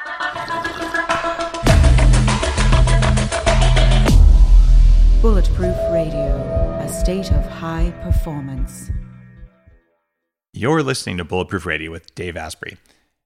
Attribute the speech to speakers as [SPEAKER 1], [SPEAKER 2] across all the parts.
[SPEAKER 1] Bulletproof Radio, a state of high performance.
[SPEAKER 2] You're listening to Bulletproof Radio with Dave Asprey.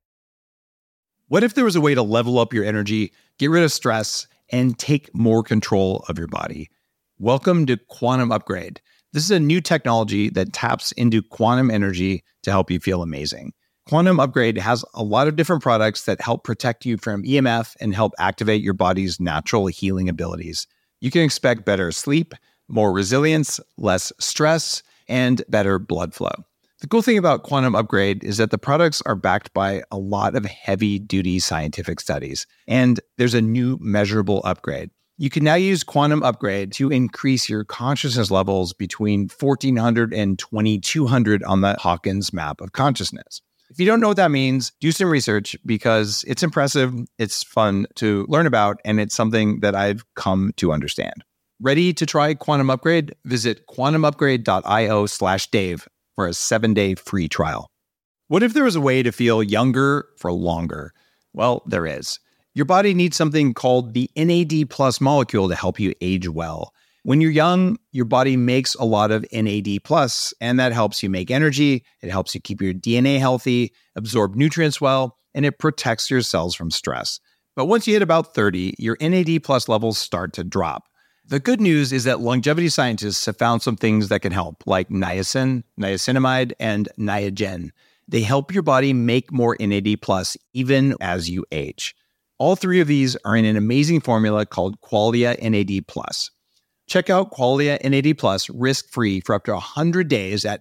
[SPEAKER 3] What if there was a way to level up your energy, get rid of stress, and take more control of your body? Welcome to Quantum Upgrade. This is a new technology that taps into quantum energy to help you feel amazing. Quantum Upgrade has a lot of different products that help protect you from EMF and help activate your body's natural healing abilities. You can expect better sleep, more resilience, less stress, and better blood flow. The cool thing about Quantum Upgrade is that the products are backed by a lot of heavy-duty scientific studies, and there's a new measurable upgrade. You can now use Quantum Upgrade to increase your consciousness levels between 1,400 and 2,200 on the Hawkins map of consciousness. If you don't know what that means, do some research because it's impressive, it's fun to learn about, and it's something that I've come to understand. Ready to try Quantum Upgrade? Visit quantumupgrade.io/Dave for a 7-day free trial. What if there was a way to feel younger for longer? Well, there is. Your body needs something called the NAD+ molecule to help you age well. When you're young, your body makes a lot of NAD+, and that helps you make energy, it helps you keep your DNA healthy, absorb nutrients well, and it protects your cells from stress. But once you hit about 30, your NAD+ levels start to drop. The good news is that longevity scientists have found some things that can help, like niacin, niacinamide, and Niagen. They help your body make more NAD+, even as you age. All three of these are in an amazing formula called Qualia NAD+. Check out Qualia NAD+ risk-free for up to 100 days at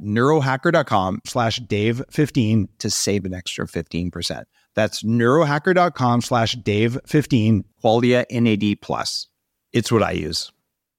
[SPEAKER 3] neurohacker.com/Dave15 to save an extra 15%. That's neurohacker.com/Dave15, Qualia NAD+. It's what I use.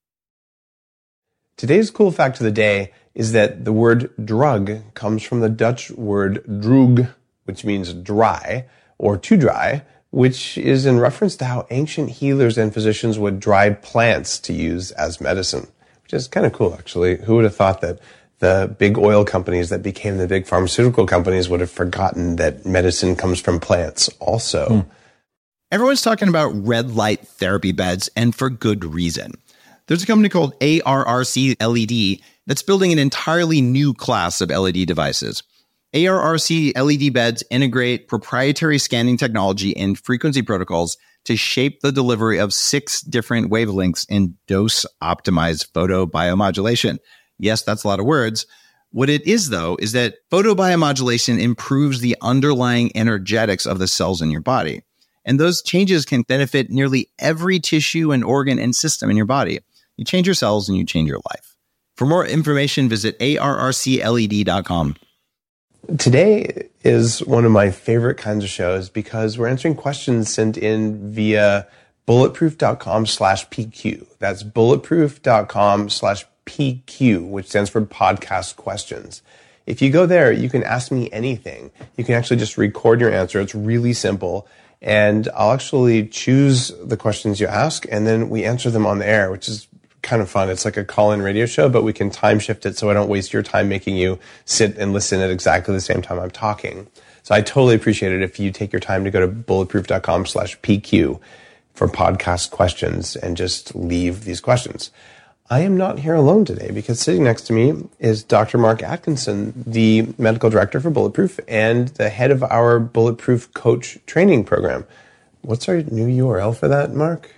[SPEAKER 4] Today's cool fact of the day is that the word drug comes from the Dutch word droog, which means dry or to dry, which is in reference to how ancient healers and physicians would dry plants to use as medicine, which is kind of cool, actually. Who would have thought that the big oil companies that became the big pharmaceutical companies would have forgotten that medicine comes from plants also?
[SPEAKER 3] Everyone's talking about red light therapy beds, and for good reason. There's a company called ARRC LED that's building an entirely new class of LED devices. ARRC LED beds integrate proprietary scanning technology and frequency protocols to shape the delivery of 6 different wavelengths in dose-optimized photobiomodulation. Yes, that's a lot of words. What it is, though, is that photobiomodulation improves the underlying energetics of the cells in your body. And those changes can benefit nearly every tissue and organ and system in your body. You change your cells and you change your life. For more information, visit arrcled.com.
[SPEAKER 4] Today is one of my favorite kinds of shows because we're answering questions sent in via bulletproof.com/PQ. That's bulletproof.com/PQ, which stands for podcast questions. If you go there, you can ask me anything. You can actually just record your answer. It's really simple. And I'll actually choose the questions you ask, and then we answer them on the air, which is kind of fun. It's like a call-in radio show, but we can time shift it so I don't waste your time making you sit and listen at exactly the same time I'm talking. So I totally appreciate it if you take your time to go to bulletproof.com/PQ for podcast questions and just leave these questions. I am not here alone today because sitting next to me is Dr. Mark Atkinson, the medical director for Bulletproof and the head of our Bulletproof Coach training program. What's our new URL for that, Mark?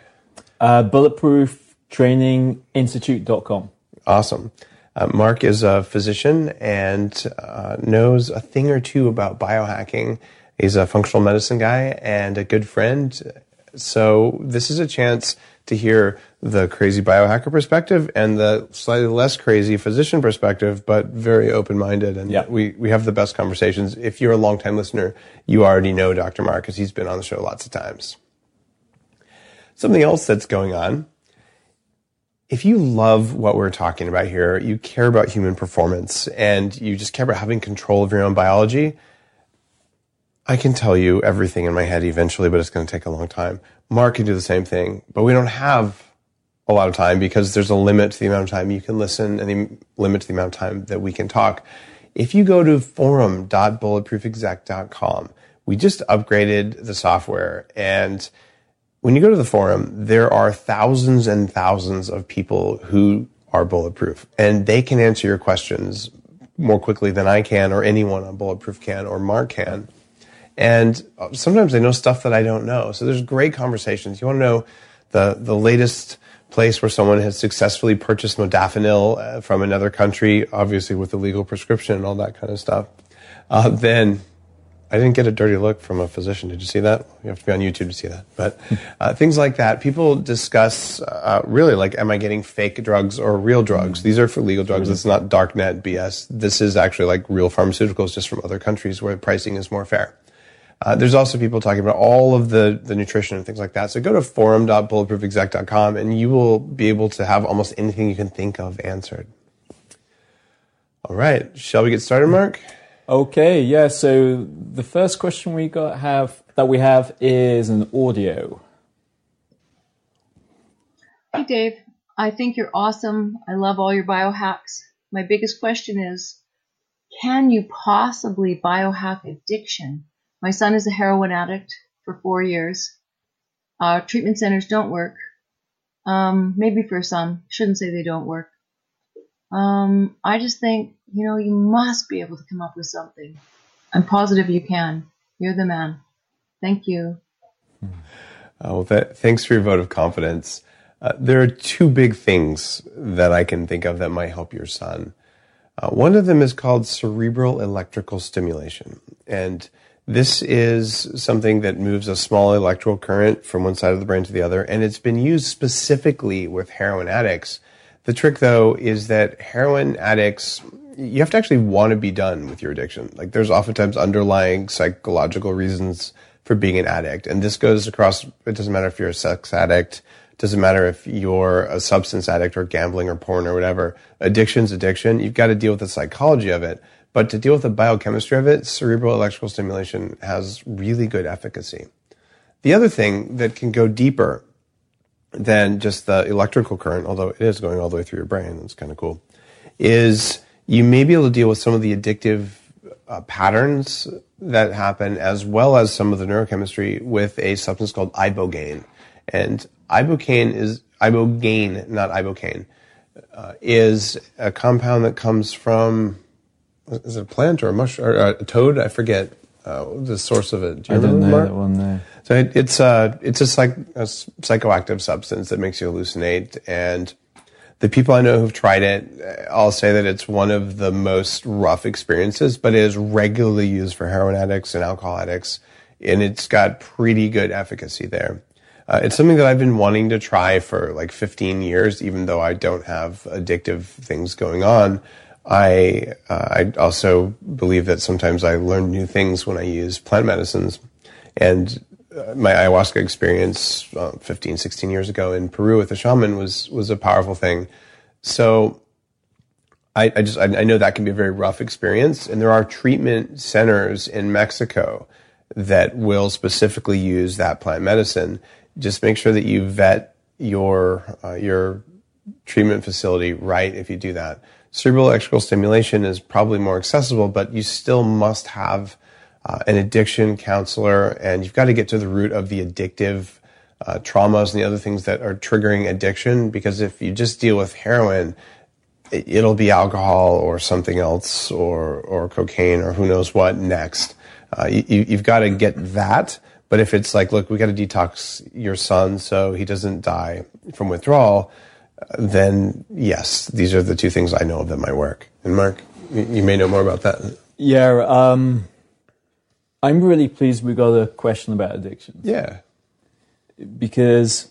[SPEAKER 5] bulletprooftraininginstitute.com.
[SPEAKER 4] Awesome. Mark is a physician and knows a thing or two about biohacking. He's a functional medicine guy and a good friend. So this is a chance to hear the crazy biohacker perspective and the slightly less crazy physician perspective, but very open-minded. And we have the best conversations. If you're a longtime listener, you already know Dr. Mark because he's been on the show lots of times. Something else that's going on. If you love what we're talking about here, you care about human performance, and you just care about having control of your own biology, I can tell you everything in my head eventually, but it's going to take a long time. Mark can do the same thing, but we don't have a lot of time because there's a limit to the amount of time you can listen and the limit to the amount of time that we can talk. If you go to forum.bulletproofexec.com, We just upgraded the software, and when you go to the forum, there are thousands and thousands of people who are Bulletproof, and they can answer your questions more quickly than I can, or anyone on Bulletproof can, or Mark can. And sometimes they know stuff that I don't know. So there's great conversations. You want to know the latest place where someone has successfully purchased modafinil from another country, obviously with a legal prescription and all that kind of stuff. Then I didn't get a dirty look from a physician. Did you see that? You have to be on YouTube to see that. But things like that. People discuss really like, am I getting fake drugs or real drugs? These are for legal drugs. It's not darknet BS. This is actually like real pharmaceuticals just from other countries where pricing is more fair. There's also people talking about all of the nutrition and things like that. So go to forum.bulletproofexec.com and you will be able to have almost anything you can think of answered. All right. Shall we get started, Mark?
[SPEAKER 5] Okay, yeah, so the first question we have is an audio.
[SPEAKER 6] Hey Dave, I think you're awesome. I love all your biohacks. My biggest question is, can you possibly biohack addiction? My son is a heroin addict for 4 years. Treatment centers don't work. Maybe for some, shouldn't say they don't work. I just think, you must be able to come up with something. I'm positive you can. You're the man. Thank you.
[SPEAKER 4] Thanks for your vote of confidence. There are two big things that I can think of that might help your son. One of them is called cerebral electrical stimulation. And this is something that moves a small electrical current from one side of the brain to the other. And it's been used specifically with heroin addicts. The trick, though, is that heroin addicts, you have to actually want to be done with your addiction. Like, there's oftentimes underlying psychological reasons for being an addict. And this goes across, it doesn't matter if you're a sex addict, it doesn't matter if you're a substance addict or gambling or porn or whatever. Addiction's addiction. You've got to deal with the psychology of it. But to deal with the biochemistry of it, cerebral electrical stimulation has really good efficacy. The other thing that can go deeper than just the electrical current, although it is going all the way through your brain, it's kind of cool, is you may be able to deal with some of the addictive patterns that happen, as well as some of the neurochemistry, with a substance called ibogaine. And ibogaine, not ibocaine, is a compound that comes from, is it a plant or a mushroom or a toad? I forget the source of it. Do you remember,
[SPEAKER 5] know
[SPEAKER 4] Mark?
[SPEAKER 5] that one there.
[SPEAKER 4] So it's a psychoactive substance that makes you hallucinate. And the people I know who've tried it, I'll say that it's one of the most rough experiences, but it is regularly used for heroin addicts and alcohol addicts. And it's got pretty good efficacy there. It's something that I've been wanting to try for like 15 years, even though I don't have addictive things going on. I also believe that sometimes I learn new things when I use plant medicines. And my ayahuasca experience 15, 16 years ago in Peru with a shaman was a powerful thing. So I know that can be a very rough experience. And there are treatment centers in Mexico that will specifically use that plant medicine. Just make sure that you vet your treatment facility right if you do that. Cerebral electrical stimulation is probably more accessible, but you still must have an addiction counselor, and you've got to get to the root of the addictive traumas and the other things that are triggering addiction, because if you just deal with heroin, it'll be alcohol or something else or cocaine or who knows what next. You've got to get that. But if it's like, look, we got to detox your son so he doesn't die from withdrawal, then yes, these are the two things I know of that might work. And Mark, you may know more about that.
[SPEAKER 5] Yeah, I'm really pleased we got a question about addictions.
[SPEAKER 4] Yeah.
[SPEAKER 5] Because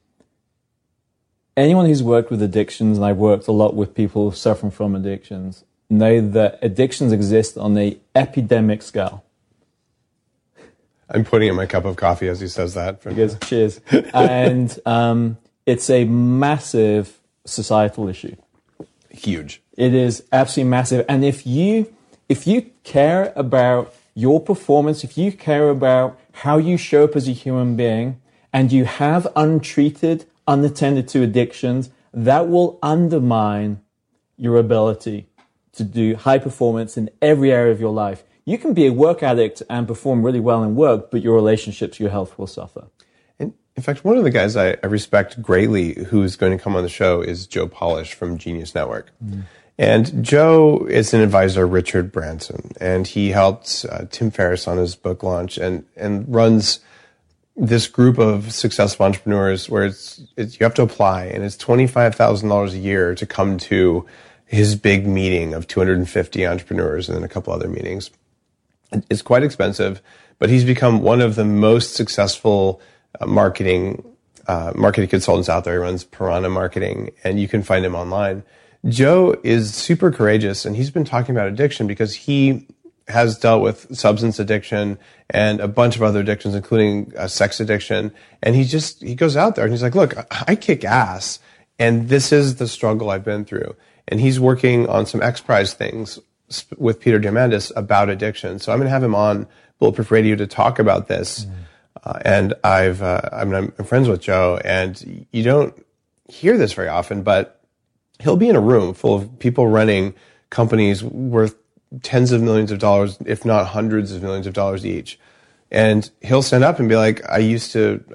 [SPEAKER 5] anyone who's worked with addictions, and I've worked a lot with people suffering from addictions, know that addictions exist on an epidemic scale.
[SPEAKER 4] I'm putting in my cup of coffee as he says that.
[SPEAKER 5] Because, cheers. And it's a massive societal issue.
[SPEAKER 4] Huge.
[SPEAKER 5] It is absolutely massive. And if you care about your performance, if you care about how you show up as a human being, and you have untreated, unattended to addictions, that will undermine your ability to do high performance in every area of your life. You can be a work addict and perform really well in work, but your relationships, your health will suffer.
[SPEAKER 4] And in fact, one of the guys I respect greatly who's going to come on the show is Joe Polish from Genius Network. And Joe is an advisor of Richard Branson, and he helped Tim Ferriss on his book launch and runs this group of successful entrepreneurs where it's you have to apply, and it's $25,000 a year to come to his big meeting of 250 entrepreneurs and then a couple other meetings. It's quite expensive, but he's become one of the most successful marketing consultants out there. He runs Piranha Marketing, and you can find him online. Joe is super courageous, and he's been talking about addiction because he has dealt with substance addiction and a bunch of other addictions, including sex addiction. And he goes out there and he's like, look, I kick ass, and this is the struggle I've been through. And he's working on some X Prize things with Peter Diamandis about addiction. So I'm going to have him on Bulletproof Radio to talk about this. And I'm friends with Joe, and you don't hear this very often, but he'll be in a room full of people running companies worth tens of millions of dollars, if not hundreds of millions of dollars each. And he'll stand up and be like, I used to,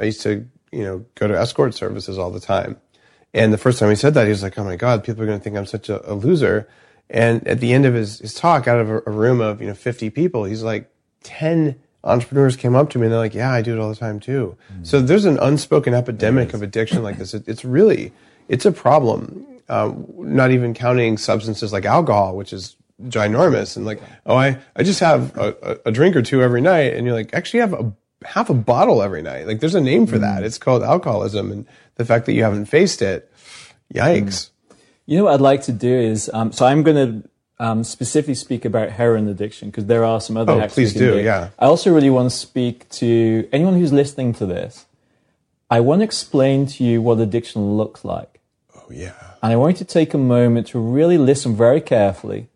[SPEAKER 4] go to escort services all the time. And the first time he said that, he was like, oh my God, people are going to think I'm such a loser. And at the end of his talk, out of a room of, 50 people, he's like, 10 entrepreneurs came up to me and they're like, yeah, I do it all the time too. So there's an unspoken epidemic of addiction like this. It's a problem. Not even counting substances like alcohol, which is ginormous, and like, I just have a drink or two every night, and you're like, actually have half a bottle every night. Like, there's a name for that. It's called alcoholism, and the fact that you haven't faced it, yikes.
[SPEAKER 5] You know what I'd like to do is, so I'm going to specifically speak about heroin addiction, because there are some other hacks
[SPEAKER 4] please
[SPEAKER 5] we can
[SPEAKER 4] do. Yeah.
[SPEAKER 5] I also really want to speak to anyone who's listening to this. I want to explain to you what addiction looks like.
[SPEAKER 4] Oh yeah.
[SPEAKER 5] And I want you to take a moment to really listen very carefully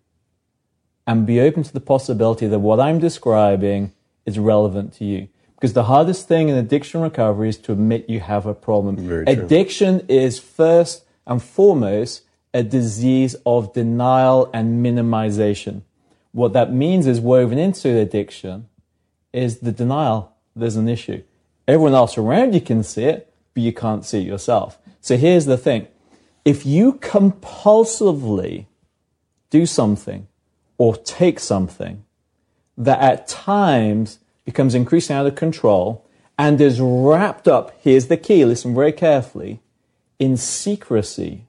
[SPEAKER 5] and be open to the possibility that what I'm describing is relevant to you. Because the hardest thing in addiction recovery is to admit you have a problem.
[SPEAKER 4] Very true.
[SPEAKER 5] Addiction is first and foremost a disease of denial and minimization. What that means is woven into addiction is the denial. There's an issue. Everyone else around you can see it, but you can't see it yourself. So here's the thing. If you compulsively do something or take something that at times becomes increasingly out of control and is wrapped up, here's the key, listen very carefully, in secrecy,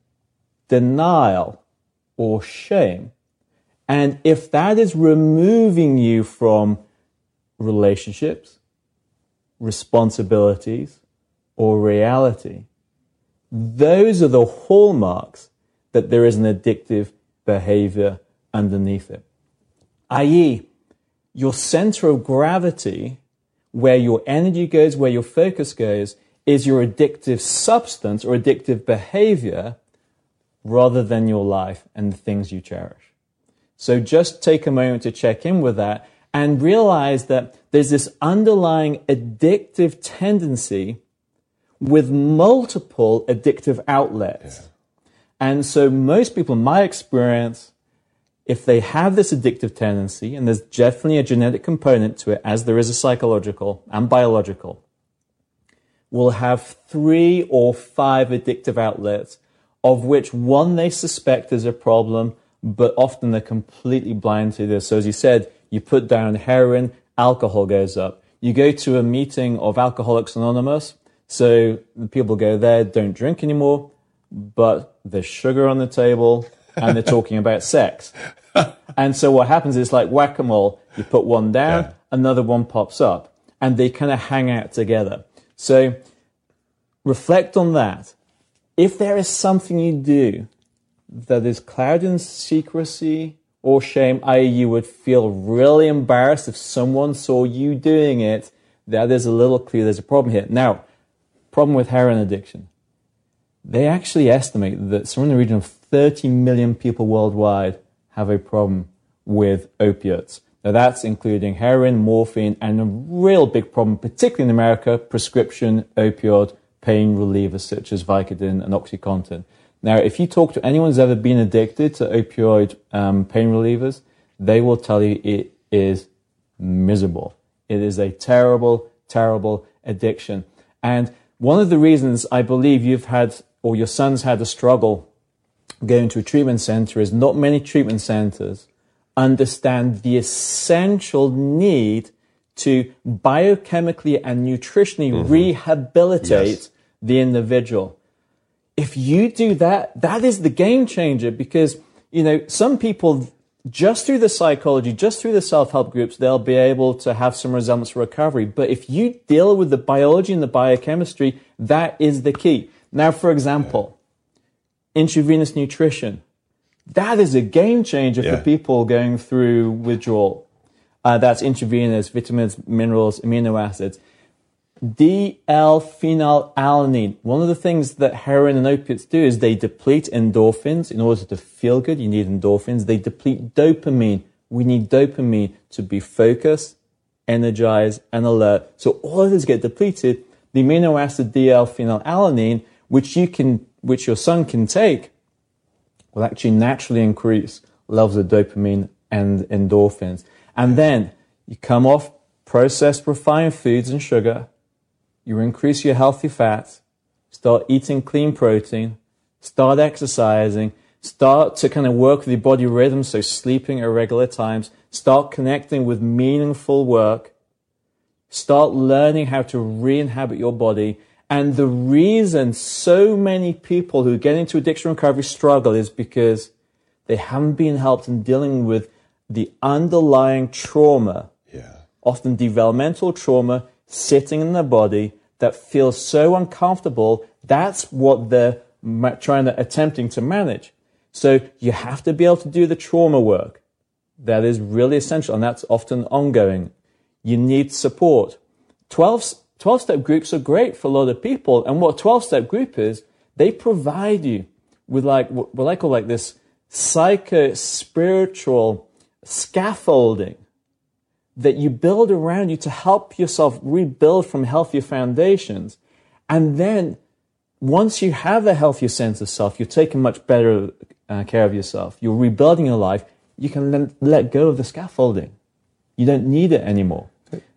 [SPEAKER 5] denial, or shame. And if that is removing you from relationships, responsibilities, or reality, those are the hallmarks that there is an addictive behavior underneath it. i.e., your center of gravity, where your energy goes, where your focus goes, is your addictive substance or addictive behavior rather than your life and the things you cherish. So just take a moment to check in with that and realize that there's this underlying addictive tendency with multiple addictive outlets. Yeah. And so most people, in my experience, if they have this addictive tendency, and there's definitely a genetic component to it, as there is a psychological and biological, will have 3 or 5 addictive outlets, of which one they suspect is a problem, but often they're completely blind to this. So as you said, you put down heroin, alcohol goes up. You go to a meeting of Alcoholics Anonymous, so the people go there, don't drink anymore, but there's sugar on the table and they're talking about sex. And so what happens is like whack-a-mole, you put one down, another one pops up, and they kind of hang out together. So reflect on that. If there is something you do that is clouded in secrecy or shame, i.e. you would feel really embarrassed if someone saw you doing it, that is a little clue there's a problem here. Now, problem with heroin addiction. They actually estimate that somewhere in the region of 30 million people worldwide have a problem with opiates. Now that's including heroin, morphine, and a real big problem, particularly in America, prescription opioid pain relievers such as Vicodin and OxyContin. Now, if you talk to anyone who's ever been addicted to opioid pain relievers, they will tell you it is miserable. It is a terrible, terrible addiction. And one of the reasons I believe you've had, or your son's had a struggle going to a treatment center is not many treatment centers understand the essential need to biochemically and nutritionally rehabilitate the individual. If you do that, that is the game changer, because, you know, some people, just through the psychology, just through the self-help groups, they'll be able to have some resemblance to recovery. But if you deal with the biology and the biochemistry, that is the key. Now, for example, intravenous nutrition. That is a game changer for people going through withdrawal. That's intravenous, vitamins, minerals, amino acids. D-L-phenylalanine. One of the things that heroin and opiates do is they deplete endorphins. In order to feel good, you need endorphins. They deplete dopamine. We need dopamine to be focused, energized, and alert. So all of this get depleted. The amino acid D-L-phenylalanine, which your son can take, will actually naturally increase levels of dopamine and endorphins. And then you come off processed refined foods and sugar. You increase your healthy fats, start eating clean protein, start exercising, start to kind of work with your body rhythm, so sleeping at regular times, start connecting with meaningful work, start learning how to re-inhabit your body. And the reason so many people who get into addiction recovery struggle is because they haven't been helped in dealing with the underlying trauma, often developmental trauma, sitting in their body that feels so uncomfortable. That's what they're attempting to manage. So you have to be able to do the trauma work. That is really essential, and that's often ongoing. You need support. 12-step groups are great for a lot of people, and what a 12-step group is, they provide you with what I call this psycho-spiritual scaffolding that you build around you to help yourself rebuild from healthier foundations. And then once you have a healthier sense of self, you're taking much better care of yourself, you're rebuilding your life, you can then let go of the scaffolding. You don't need it anymore.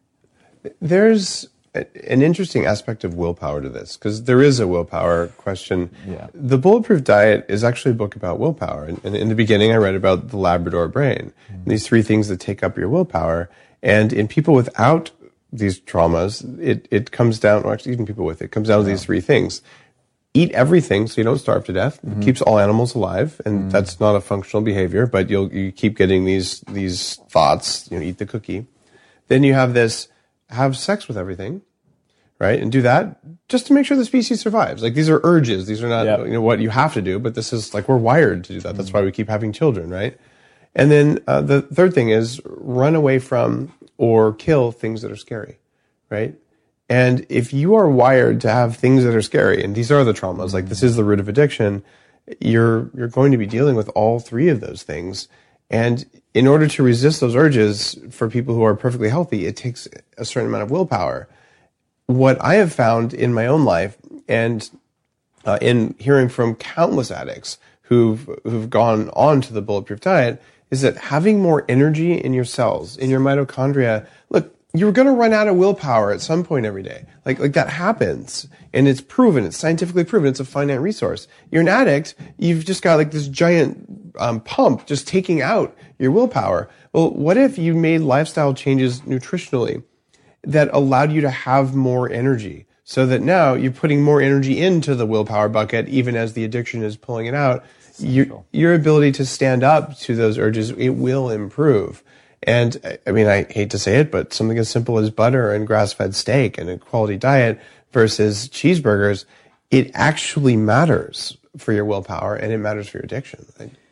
[SPEAKER 4] There's an interesting aspect of willpower to this, because there is a willpower question. The Bulletproof Diet is actually a book about willpower. And in the beginning, I read about the Labrador brain, these 3 things that take up your willpower. And in people without these traumas, it comes down, or actually even people with it, comes down to these 3 things. Eat everything so you don't starve to death. It keeps all animals alive, and that's not a functional behavior, but you keep getting these thoughts, eat the cookie. Then you have this, have sex with everything, right? And do that just to make sure the species survives. Like, these are urges. These are not what you have to do, but this is like, we're wired to do that. That's why we keep having children, right? And then the third thing is run away from or kill things that are scary, right? And if you are wired to have things that are scary, and these are the traumas, like this is the root of addiction, you're going to be dealing with all 3 of those things. And in order to resist those urges for people who are perfectly healthy, it takes a certain amount of willpower. What I have found in my own life, and in hearing from countless addicts who've gone on to the Bulletproof Diet, is that having more energy in your cells, in your mitochondria, look, you're going to run out of willpower at some point every day. Like that happens. And it's proven. It's scientifically proven. It's a finite resource. You're an addict. You've just got like this giant pump just taking out your willpower. Well, what if you made lifestyle changes nutritionally that allowed you to have more energy, so that now you're putting more energy into the willpower bucket, even as the addiction is pulling it out? Your ability to stand up to those urges, it will improve. And I mean, I hate to say it, but something as simple as butter and grass-fed steak and a quality diet versus cheeseburgers, it actually matters for your willpower, and it matters for your addiction.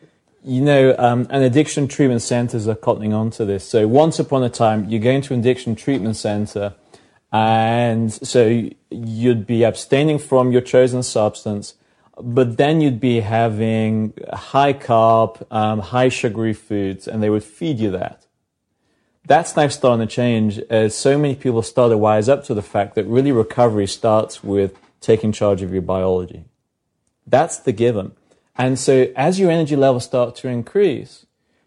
[SPEAKER 5] And addiction treatment centers are cottoning on to this. So once upon a time, you go into an addiction treatment center, and so you'd be abstaining from your chosen substance, but then you'd be having high carb, high sugary foods, and they would feed you that. That's now starting to change, as so many people start to wise up to the fact that really recovery starts with taking charge of your biology. That's the given. And so as your energy levels start to increase,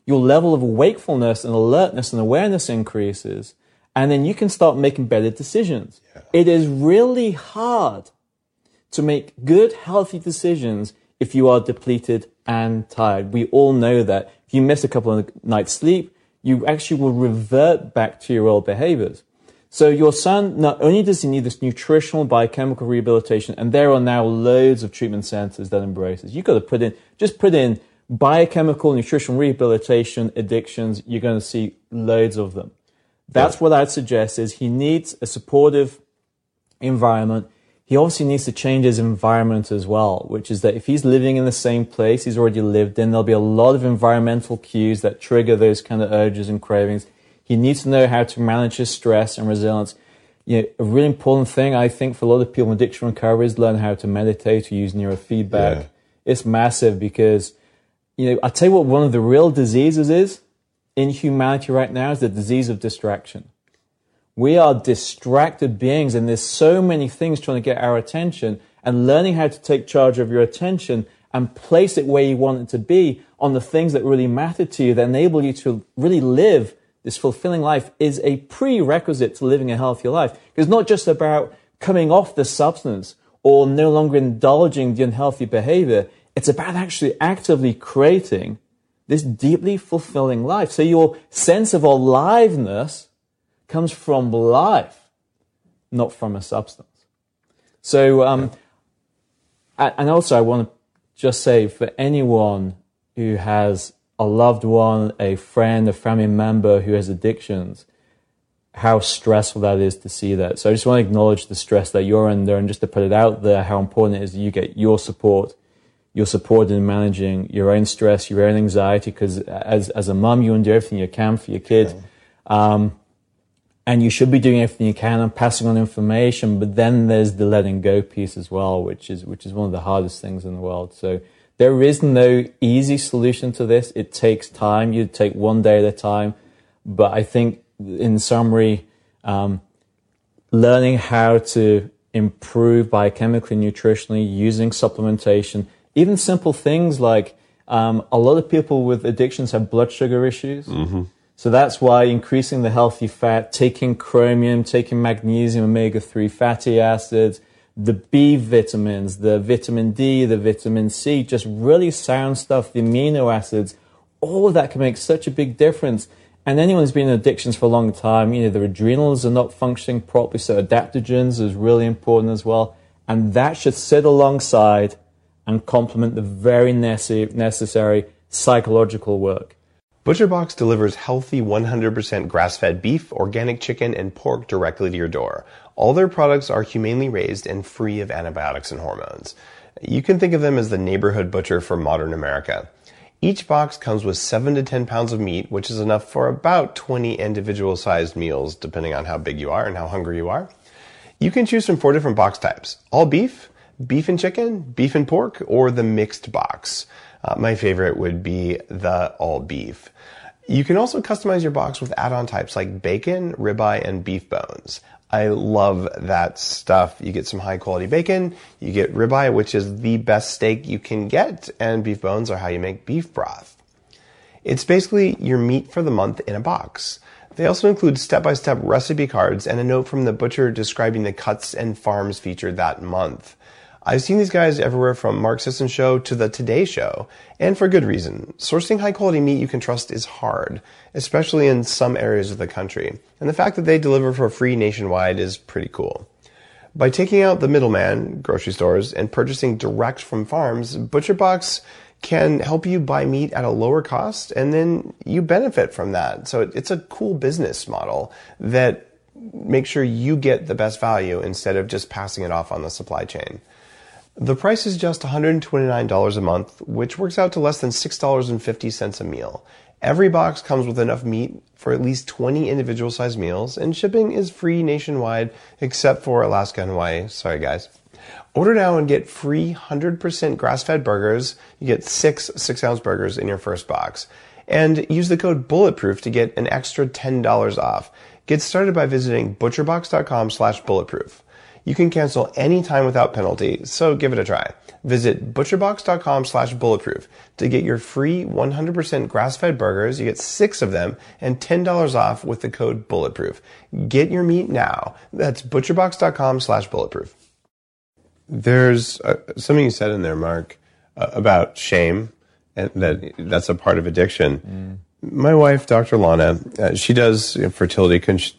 [SPEAKER 5] your level of wakefulness and alertness and awareness increases, and then you can start making better decisions. Yeah. It is really hard to make good, healthy decisions if you are depleted and tired. We all know that. If you miss a couple of nights' sleep, you actually will revert back to your old behaviors. So your son, not only does he need this nutritional biochemical rehabilitation, and there are now loads of treatment centers that embrace it. You've got to put in biochemical nutritional rehabilitation addictions. You're going to see loads of them. That's what I'd suggest is he needs a supportive environment. He obviously needs to change his environment as well, which is that if he's living in the same place he's already lived in, there'll be a lot of environmental cues that trigger those kind of urges and cravings. He needs to know how to manage his stress and resilience. You know, a really important thing, I think, for a lot of people in addiction recovery is learn how to meditate or use neurofeedback. Yeah. It's massive because, you know, I tell you what, one of the real diseases is in humanity right now is the disease of distraction. We are distracted beings, and there's so many things trying to get our attention, and learning how to take charge of your attention and place it where you want it to be on the things that really matter to you, that enable you to really live this fulfilling life, is a prerequisite to living a healthier life. Because it's not just about coming off the substance or no longer indulging the unhealthy behavior. It's about actually actively creating this deeply fulfilling life. So your sense of aliveness comes from life, not from a substance. So, and also I want to just say, for anyone who has a loved one, a friend, a family member who has addictions, how stressful that is to see that. So I just want to acknowledge the stress that you're under, and just to put it out there, how important it is that you get your support. You're supported in managing your own stress, your own anxiety, because as a mum, you want to do everything you can for your kid. And you should be doing everything you can and passing on information, but then there's the letting go piece as well, which is one of the hardest things in the world. So there is no easy solution to this. It takes time. You take one day at a time. But I think, in summary, learning how to improve biochemically, nutritionally, using supplementation, even simple things like a lot of people with addictions have blood sugar issues. Mm-hmm. So that's why increasing the healthy fat, taking chromium, taking magnesium, omega-3 fatty acids, the B vitamins, the vitamin D, the vitamin C, just really sound stuff, the amino acids, all of that can make such a big difference. And anyone who's been in addictions for a long time, you know, their adrenals are not functioning properly, so adaptogens is really important as well. And that should sit alongside and complement the very necessary psychological work.
[SPEAKER 4] ButcherBox delivers healthy 100% grass-fed beef, organic chicken, and pork directly to your door. All their products are humanely raised and free of antibiotics and hormones. You can think of them as the neighborhood butcher for modern America. Each box comes with 7 to 10 pounds of meat, which is enough for about 20 individual-sized meals, depending on how big you are and how hungry you are. You can choose from 4 different box types: all beef, beef and chicken, beef and pork, or the mixed box. My favorite would be the all beef. You can also customize your box with add-on types like bacon, ribeye, and beef bones. I love that stuff. You get some high-quality bacon, you get ribeye, which is the best steak you can get, and beef bones are how you make beef broth. It's basically your meat for the month in a box. They also include step-by-step recipe cards and a note from the butcher describing the cuts and farms featured that month. I've seen these guys everywhere from Mark Sisson's show to the Today Show, and for good reason. Sourcing high-quality meat you can trust is hard, especially in some areas of the country, and the fact that they deliver for free nationwide is pretty cool. By taking out the middleman, grocery stores, and purchasing direct from farms, ButcherBox can help you buy meat at a lower cost, and then you benefit from that. So it's a cool business model that makes sure you get the best value instead of just passing it off on the supply chain. The price is just $129 a month, which works out to less than $6.50 a meal. Every box comes with enough meat for at least 20 individual-sized meals, and shipping is free nationwide except for Alaska and Hawaii. Sorry, guys. Order now and get free 100% grass-fed burgers. You get 6 6-ounce burgers in your first box. And use the code BULLETPROOF to get an extra $10 off. Get started by visiting butcherbox.com/bulletproof. You can cancel anytime without penalty, so give it a try. Visit butcherbox.com/bulletproof to get your free 100% grass-fed burgers. You get 6 of them and $10 off with the code bulletproof. Get your meat now. That's butcherbox.com/bulletproof. There's something you said in there, Mark, about shame, and that's a part of addiction. My wife, Dr. Lana, she does fertility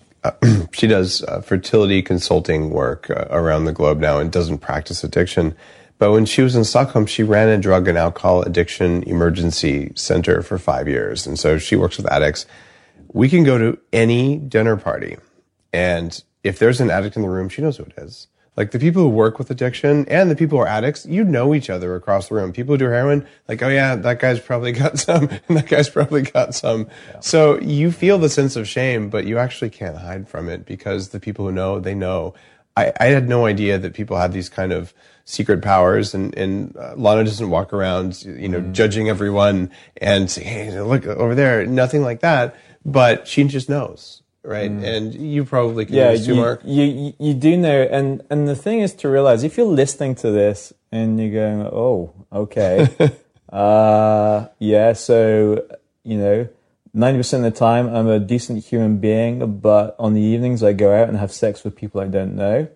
[SPEAKER 4] consulting work around the globe now and doesn't practice addiction. But when she was in Stockholm, she ran a drug and alcohol addiction emergency center for 5 years. And so she works with addicts. We can go to any dinner party, and if there's an addict in the room, she knows who it is. Like the people who work with addiction and the people who are addicts, you know each other across the room. People who do heroin, like, oh yeah, that guy's probably got some, and that guy's probably got some. Yeah. So you feel the sense of shame, but you actually can't hide from it because the people who know, they know. I had no idea that people had these kind of secret powers, and Lana doesn't walk around, judging everyone and say, hey, look over there, nothing like that. But she just knows. Right, and you probably can use too, Mark.
[SPEAKER 5] You do know, and the thing is to realize if you're listening to this and you're going, oh, okay, so 90% of the time I'm a decent human being, but on the evenings I go out and have sex with people I don't know.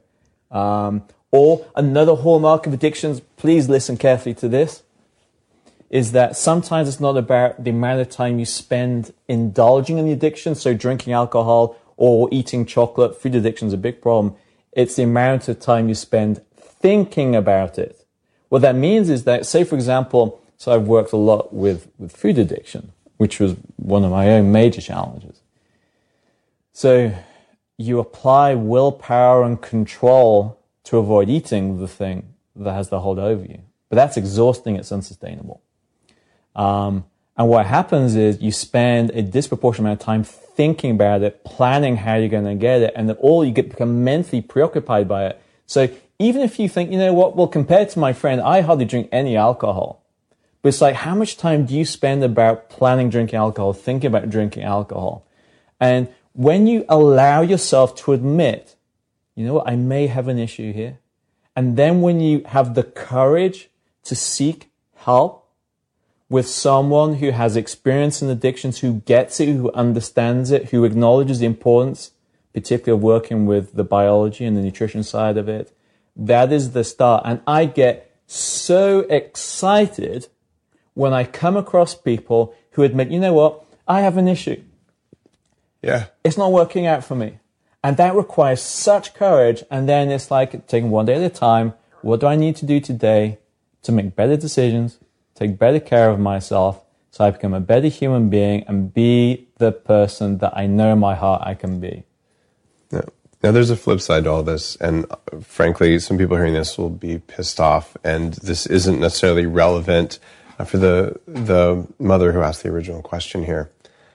[SPEAKER 5] Or another hallmark of addictions, please listen carefully to this, is that sometimes it's not about the amount of time you spend indulging in the addiction, so drinking alcohol or eating chocolate. Food addiction is a big problem. It's the amount of time you spend thinking about it. What that means is that, say, for example, so I've worked a lot with food addiction, which was one of my own major challenges. So you apply willpower and control to avoid eating the thing that has the hold over you. But that's exhausting, it's unsustainable. And what happens is you spend a disproportionate amount of time thinking about it, planning how you're going to get it, and you become mentally preoccupied by it. So even if you think, you know what, well, compared to my friend, I hardly drink any alcohol. But it's like, how much time do you spend about planning drinking alcohol, thinking about drinking alcohol? And when you allow yourself to admit, you know what, I may have an issue here. And then when you have the courage to seek help with someone who has experience in addictions, who gets it, who understands it, who acknowledges the importance, particularly of working with the biology and the nutrition side of it, that is the start. And I get so excited when I come across people who admit, you know what, I have an issue.
[SPEAKER 4] Yeah.
[SPEAKER 5] It's not working out for me. And that requires such courage. And then it's like taking one day at a time. What do I need to do today to make better decisions, take better care of myself, so I become a better human being and be the person that I know in my heart I can be?
[SPEAKER 4] Yeah. Now, there's a flip side to all this. And frankly, some people hearing this will be pissed off. And this isn't necessarily relevant for the mother who asked the original question here.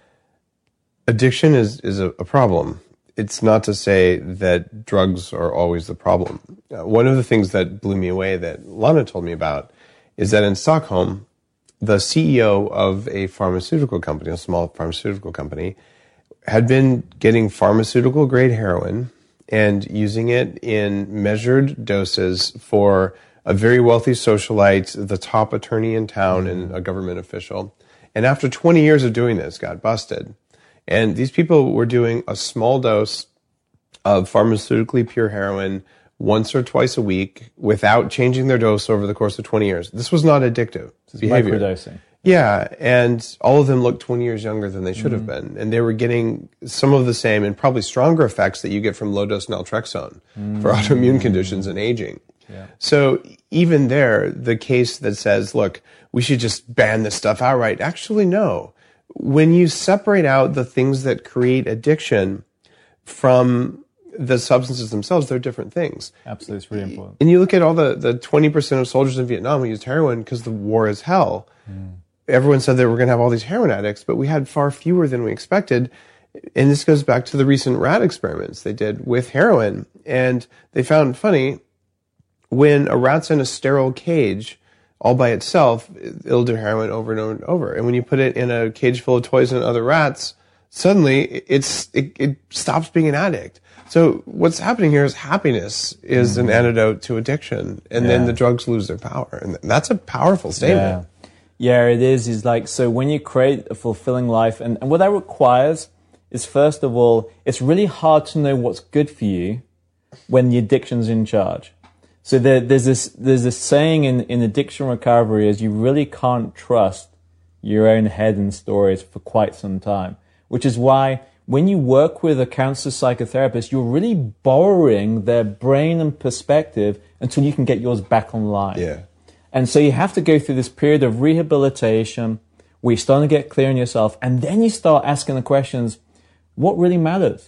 [SPEAKER 4] Addiction is a problem. It's not to say that drugs are always the problem. One of the things that blew me away that Lana told me about is that in Stockholm, the CEO of a pharmaceutical company, a small pharmaceutical company, had been getting pharmaceutical grade heroin and using it in measured doses for a very wealthy socialite, the top attorney in town, and a government official. And after 20 years of doing this, got busted. And these people were doing a small dose of pharmaceutically pure heroin once or twice a week without changing their dose over the course of 20 years. This was not addictive behavior.
[SPEAKER 5] Microdosing.
[SPEAKER 4] Yeah, and all of them looked 20 years younger than they should have been. And they were getting some of the same and probably stronger effects that you get from low-dose naltrexone for autoimmune conditions and aging. Yeah. So even there, the case that says, look, we should just ban this stuff outright. Actually, no. When you separate out the things that create addiction from the substances themselves, they're different things.
[SPEAKER 5] Absolutely, it's really important.
[SPEAKER 4] And you look at all the 20% of soldiers in Vietnam who used heroin because the war is hell. Everyone said that we're going to have all these heroin addicts, but we had far fewer than we expected. And this goes back to the recent rat experiments they did with heroin. And they found funny, when a rat's in a sterile cage all by itself, it'll do heroin over and over and over. And when you put it in a cage full of toys and other rats, suddenly it stops being an addict. So what's happening here is happiness is an antidote to addiction, and then the drugs lose their power. And that's a powerful statement.
[SPEAKER 5] Yeah, it is. Is like, so when you create a fulfilling life, and what that requires is, first of all, it's really hard to know what's good for you when the addiction's in charge. So there's this saying in addiction recovery is you really can't trust your own head and stories for quite some time, which is why when you work with a counselor psychotherapist, you're really borrowing their brain and perspective until you can get yours back online.
[SPEAKER 4] Yeah.
[SPEAKER 5] And so you have to go through this period of rehabilitation where you're starting to get clear on yourself, and then you start asking the questions, what really matters?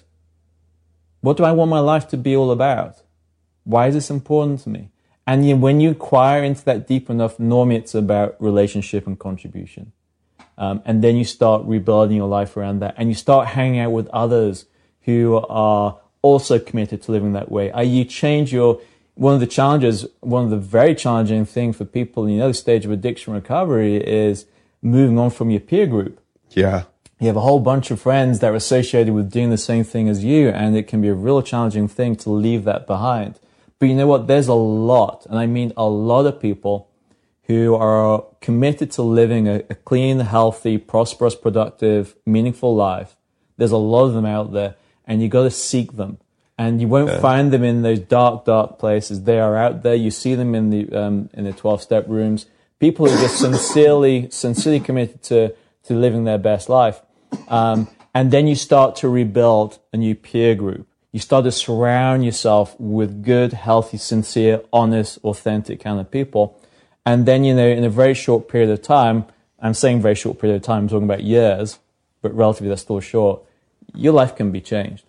[SPEAKER 5] What do I want my life to be all about? Why is this important to me? And when you inquire into that deep enough, normally it's about relationship and contribution. And then you start rebuilding your life around that. And you start hanging out with others who are also committed to living that way. You change one of the very challenging things for people in the stage of addiction recovery is moving on from your peer group.
[SPEAKER 4] Yeah.
[SPEAKER 5] You have a whole bunch of friends that are associated with doing the same thing as you, and it can be a real challenging thing to leave that behind. But you know what? There's a lot, and I mean a lot of people who are committed to living a clean, healthy, prosperous, productive, meaningful life. There's a lot of them out there, and you got to seek them. And you won't find them in those dark, dark places. They are out there. You see them in the 12-step rooms. People who are just sincerely committed to living their best life. And then you start to rebuild a new peer group. You start to surround yourself with good, healthy, sincere, honest, authentic kind of people. And then, in a very short period of time, I'm saying very short period of time, I'm talking about years, but relatively that's still short, your life can be changed.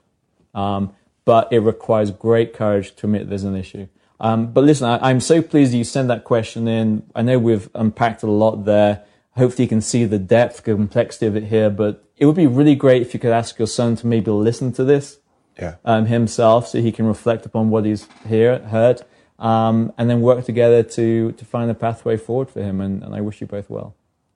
[SPEAKER 5] But it requires great courage to admit there's an issue. But listen, I'm so pleased you sent that question in. I know we've unpacked a lot there. Hopefully you can see the depth, the complexity of it here, but it would be really great if you could ask your son to maybe listen to this himself so he can reflect upon what he's heard. And then work together to find a pathway forward for him. And I wish you both well.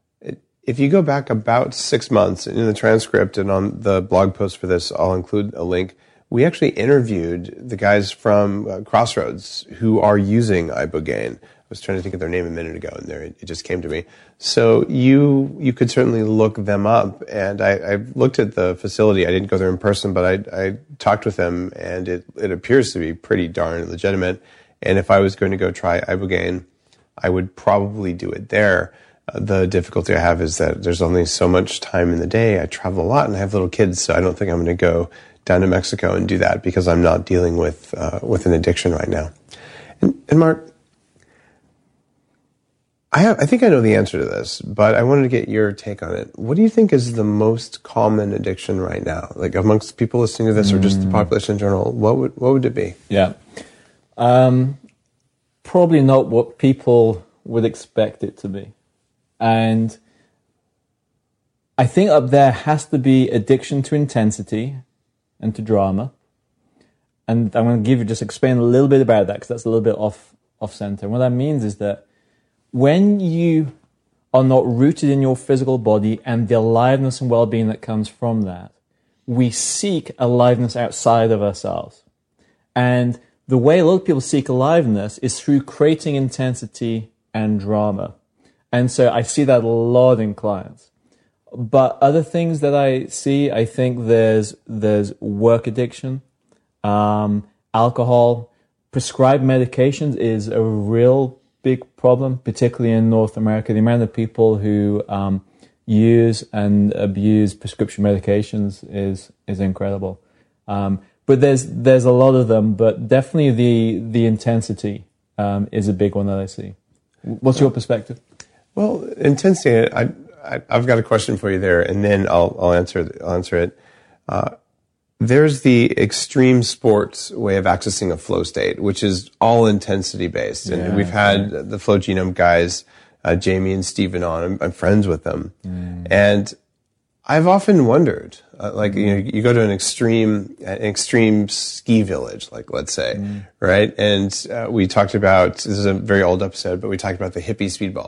[SPEAKER 4] If you go back about 6 months in the transcript and on the blog post for this, I'll include a link. We actually interviewed the guys from Crossroads who are using Ibogaine. I was trying to think of their name a minute ago, and it just came to me. So you could certainly look them up. And I looked at the facility. I didn't go there in person, but I talked with them, and it appears to be pretty darn legitimate. And if I was going to go try Ibogaine, I would probably do it there. The difficulty I have is that there's only so much time in the day. I travel a lot and I have little kids, so I don't think I'm going to go down to Mexico and do that because I'm not dealing with an addiction right now. And Mark, I think I know the answer to this, but I wanted to get your take on it. What do you think is the most common addiction right now? Like amongst people listening to this or just the population in general, what would it be?
[SPEAKER 5] Yeah. Probably not what people would expect it to be. And I think up there has to be addiction to intensity and to drama. And I'm going to explain a little bit about that because that's a little bit off center. And what that means is that when you are not rooted in your physical body and the aliveness and well-being that comes from that, we seek aliveness outside of ourselves. And the way a lot of people seek aliveness is through creating intensity and drama. And so I see that a lot in clients. But other things that I see, I think there's work addiction, alcohol, prescribed medications is a real big problem, particularly in North America. The amount of people who use and abuse prescription medications is incredible. But there's a lot of them, but definitely the intensity is a big one that I see. What's your perspective?
[SPEAKER 4] Well, intensity, I've got a question for you there, and then I'll answer it. There's the extreme sports way of accessing a flow state, which is all intensity based. And we've had the Flow Genome guys, Jamie and Steven on. I'm friends with them. And I've often wondered, you go to an extreme ski village, like let's say, right? And we talked about, this is a very old episode, but we talked about the hippie speedball,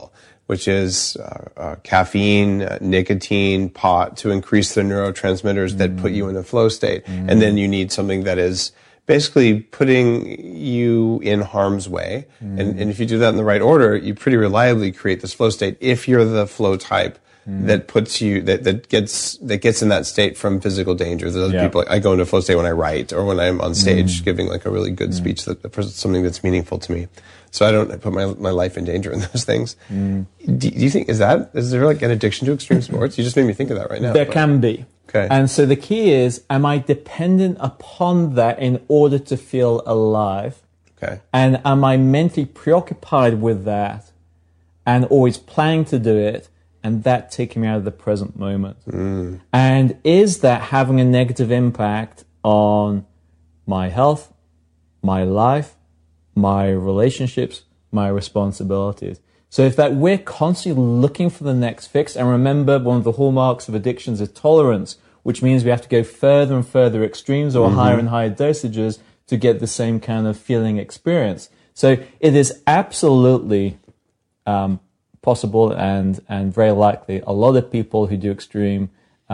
[SPEAKER 4] which is caffeine, nicotine, pot, to increase the neurotransmitters that put you in the flow state. And then you need something that is basically putting you in harm's way. And if you do that in the right order, you pretty reliably create this flow state if you're the flow type that puts you, that gets in that state from physical danger. There's other people, I go into flow state when I write or when I'm on stage giving like a really good speech for something that's meaningful to me. So I don't put my life in danger in those things. Do you think, is there like an addiction to extreme sports? You just made me think of that right now.
[SPEAKER 5] There can be.
[SPEAKER 4] Okay.
[SPEAKER 5] And so the key is, am I dependent upon that in order to feel alive?
[SPEAKER 4] Okay.
[SPEAKER 5] And am I mentally preoccupied with that and always planning to do it, and that taking me out of the present moment? And is that having a negative impact on my health, my life, my relationships, my responsibilities? So if that we're constantly looking for the next fix, and remember, one of the hallmarks of addictions is tolerance, which means we have to go further and further extremes or higher and higher dosages to get the same kind of feeling experience. So it is absolutely possible and very likely a lot of people who do extreme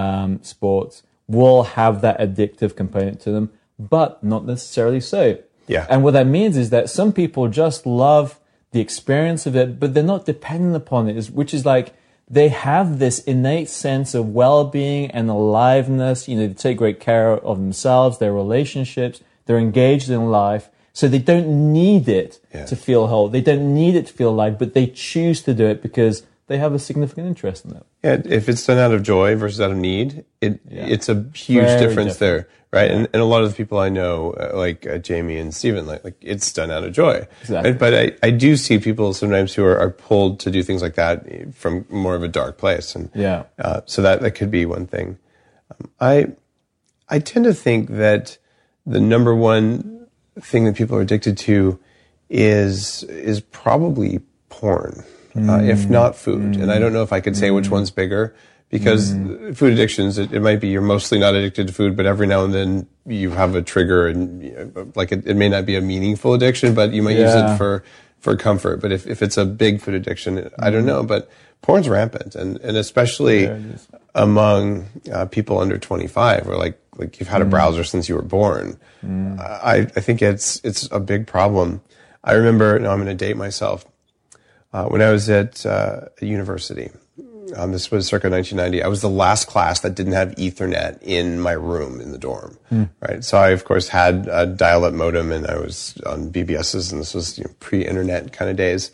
[SPEAKER 5] sports will have that addictive component to them, but not necessarily so.
[SPEAKER 4] Yeah.
[SPEAKER 5] And what that means is that some people just love the experience of it, but they're not dependent upon it, which is like they have this innate sense of well-being and aliveness. They take great care of themselves, their relationships, they're engaged in life, so they don't need it to feel whole. They don't need it to feel alive, but they choose to do it because they have a significant interest in it.
[SPEAKER 4] Yeah, if it's done out of joy versus out of need, it's a huge difference there, right? And a lot of the people I know, like Jamie and Stephen, like it's done out of joy.
[SPEAKER 5] Exactly.
[SPEAKER 4] Right? But I do see people sometimes who are pulled to do things like that from more of a dark place, and so that could be one thing. I tend to think that the number one thing that people are addicted to is probably porn. If not food. And I don't know if I could say which one's bigger, because food addictions, it might be you're mostly not addicted to food, but every now and then you have a trigger, and like it may not be a meaningful addiction, but you might use it for comfort. But if it's a big food addiction, I don't know. But porn's rampant, and especially among people under 25, or like you've had a browser since you were born. I think it's a big problem. I remember, now I'm going to date myself. When I was at university, this was circa 1990, I was the last class that didn't have Ethernet in my room in the dorm, right? So I, of course, had a dial-up modem, and I was on BBSs, and this was pre-internet kind of days.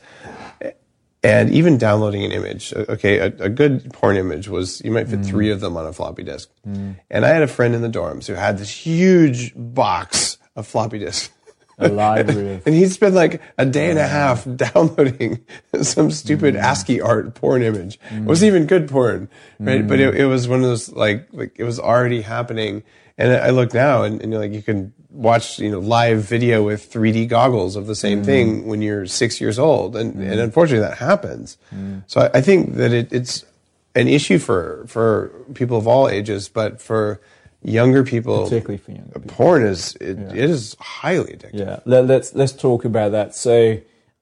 [SPEAKER 4] And even downloading an image, a good porn image was, you might fit 3 of them on a floppy disk. And I had a friend in the dorms who had this huge box of floppy disks.
[SPEAKER 5] A library.
[SPEAKER 4] And he'd spend like a day and a half downloading some stupid ASCII art porn image. It wasn't even good porn, right? But it was one of those, like it was already happening. And I look now, and you can watch, live video with 3D goggles of the same thing when you're 6 years old. And unfortunately that happens. So I think that it's an issue for people of all ages, but for younger people,
[SPEAKER 5] particularly for younger people,
[SPEAKER 4] porn it is highly addictive.
[SPEAKER 5] Yeah, let's talk about that. So,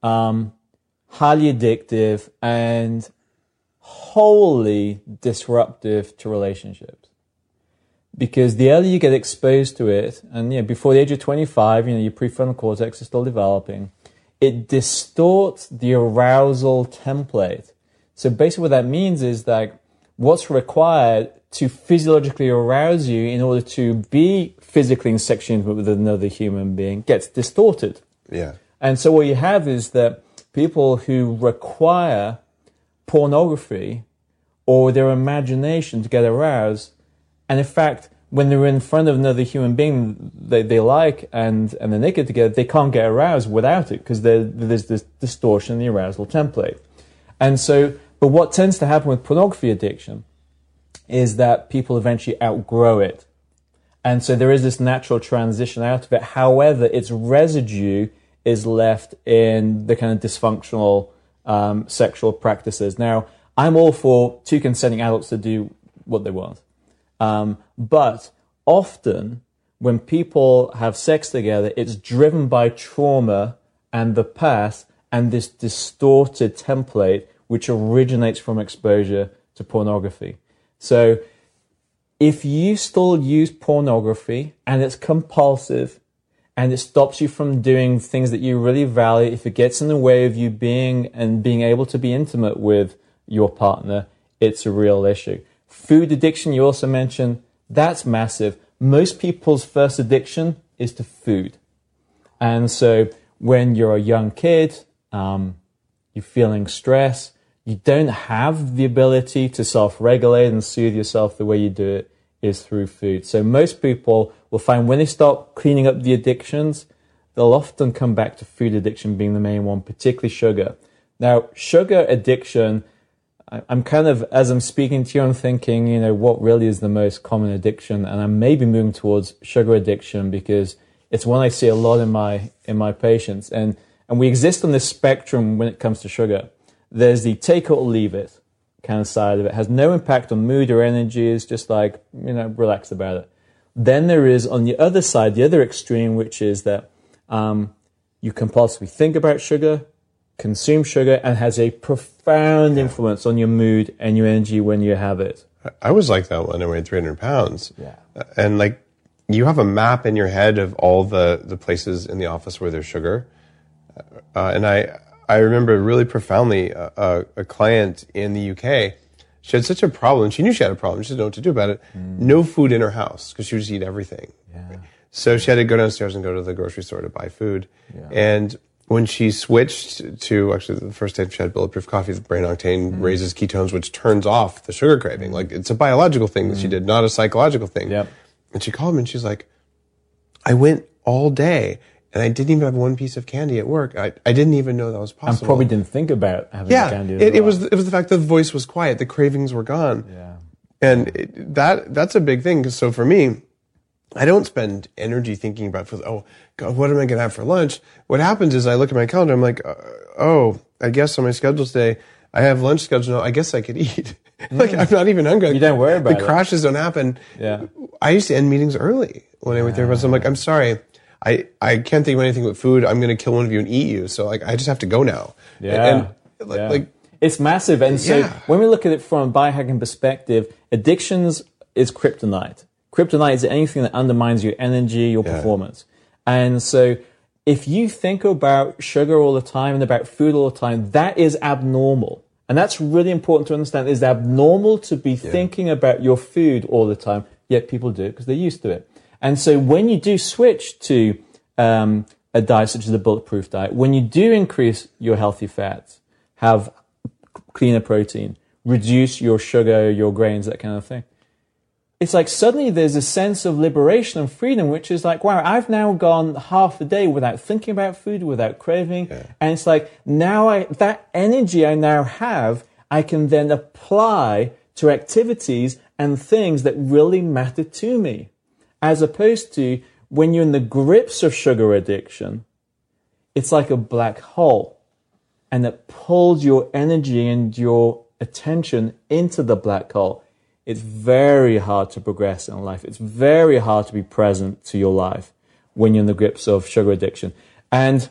[SPEAKER 5] highly addictive and wholly disruptive to relationships, because the earlier you get exposed to it, and before the age of 25, your prefrontal cortex is still developing, it distorts the arousal template. So basically, what that means is that what's required to physiologically arouse you in order to be physically and sexually intimate with another human being gets distorted.
[SPEAKER 4] Yeah.
[SPEAKER 5] And so what you have is that people who require pornography or their imagination to get aroused, and in fact, when they're in front of another human being they like and they're naked together, they can't get aroused without it, because there's this distortion in the arousal template. And so, but what tends to happen with pornography addiction is that people eventually outgrow it. And so there is this natural transition out of it. However, its residue is left in the kind of dysfunctional sexual practices. Now, I'm all for 2 consenting adults to do what they want. But often when people have sex together, it's driven by trauma and the past and this distorted template, which originates from exposure to pornography. So if you still use pornography and it's compulsive and it stops you from doing things that you really value, if it gets in the way of you being able to be intimate with your partner, it's a real issue. Food addiction, you also mentioned, that's massive. Most people's first addiction is to food. And so when you're a young kid, you're feeling stress, you don't have the ability to self-regulate and soothe yourself. The way you do it is through food. So most people will find when they start cleaning up the addictions, they'll often come back to food addiction being the main one, particularly sugar. Now, sugar addiction, I'm kind of, as I'm speaking to you, I'm thinking, you know, what really is the most common addiction? And I'm maybe moving towards sugar addiction because it's one I see a lot in my patients. And we exist on this spectrum when it comes to sugar. There's the take it or leave it kind of side of it. It has no impact on mood or energy. It's just like, you know, relax about it. Then there is, on the other side, the other extreme, which is that you compulsively think about sugar, consume sugar, and has a profound influence on your mood and your energy when you have it.
[SPEAKER 4] I was like that when I weighed 300 pounds.
[SPEAKER 5] Yeah.
[SPEAKER 4] And like, you have a map in your head of all the places in the office where there's sugar. And I remember really profoundly a client in the UK, she had such a problem. She knew she had a problem. She didn't know what to do about it. No food in her house because she would just eat everything.
[SPEAKER 5] Yeah.
[SPEAKER 4] So she had to go downstairs and go to the grocery store to buy food. Yeah. And when she switched to, actually the first time she had Bulletproof Coffee, the Brain Octane raises ketones, which turns off the sugar craving. Like, it's a biological thing that she did, not a psychological thing.
[SPEAKER 5] Yep.
[SPEAKER 4] And she called me and she's like, I went all day and I didn't even have one piece of candy at work. I didn't even know that was possible.
[SPEAKER 5] And probably didn't think about having candy as well.
[SPEAKER 4] It was the fact that the voice was quiet. The cravings were gone.
[SPEAKER 5] Yeah.
[SPEAKER 4] And that's a big thing. So for me, I don't spend energy thinking about, oh, God, what am I going to have for lunch? What happens is I look at my calendar. I'm like, I guess on my schedule today, I have lunch scheduled. I guess I could eat. Like, I'm not even hungry.
[SPEAKER 5] You don't worry about it.
[SPEAKER 4] The crashes don't happen.
[SPEAKER 5] Yeah.
[SPEAKER 4] I used to end meetings early when I went there. So I'm like, I'm sorry. I can't think of anything with food. I'm going to kill one of you and eat you. So like, I just have to go now.
[SPEAKER 5] Yeah.
[SPEAKER 4] And like,
[SPEAKER 5] it's massive. And so when we look at it from a biohacking perspective, addictions is kryptonite. Kryptonite is anything that undermines your energy, your performance. And so if you think about sugar all the time and about food all the time, that is abnormal. And that's really important to understand. It's abnormal to be thinking about your food all the time, yet people do it because they're used to it. And so when you do switch to a diet such as the Bulletproof diet, when you do increase your healthy fats, have cleaner protein, reduce your sugar, your grains, that kind of thing, it's like suddenly there's a sense of liberation and freedom, which is like, wow, I've now gone half the day without thinking about food, without craving. Yeah. And it's like, now that energy I now have, I can then apply to activities and things that really matter to me. As opposed to when you're in the grips of sugar addiction, it's like a black hole and it pulls your energy and your attention into the black hole. It's very hard to progress in life. It's very hard to be present to your life when you're in the grips of sugar addiction. And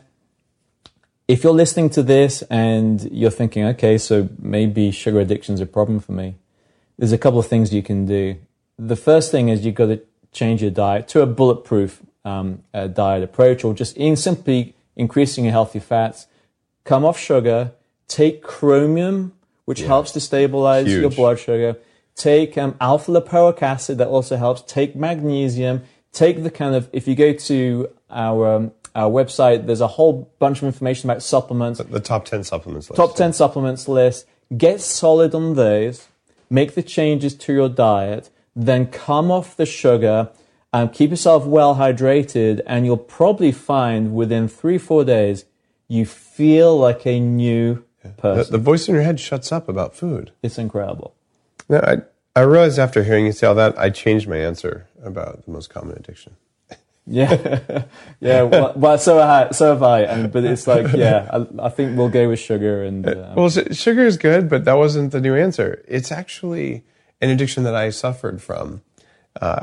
[SPEAKER 5] if you're listening to this and you're thinking, okay, so maybe sugar addiction is a problem for me, there's a couple of things you can do. The first thing is you've got to change your diet to a bulletproof diet approach, or just simply increasing your healthy fats. Come off sugar, take chromium, which helps to stabilize your blood sugar. Take alpha-lipoic acid, that also helps. Take magnesium. Take the kind of, if you go to our website, there's a whole bunch of information about supplements.
[SPEAKER 4] The top 10 supplements list.
[SPEAKER 5] Top 10 supplements list. Get solid on those. Make the changes to your diet. Then come off the sugar. Keep yourself well hydrated. And you'll probably find within 3-4 days, you feel like a new person.
[SPEAKER 4] The voice in your head shuts up about food.
[SPEAKER 5] It's incredible.
[SPEAKER 4] No, I realized after hearing you say all that, I changed my answer about the most common addiction.
[SPEAKER 5] Yeah. Well, so have I. But it's like, I think we'll go with sugar. And
[SPEAKER 4] well, sugar is good, but that wasn't the new answer. It's actually an addiction that I suffered from.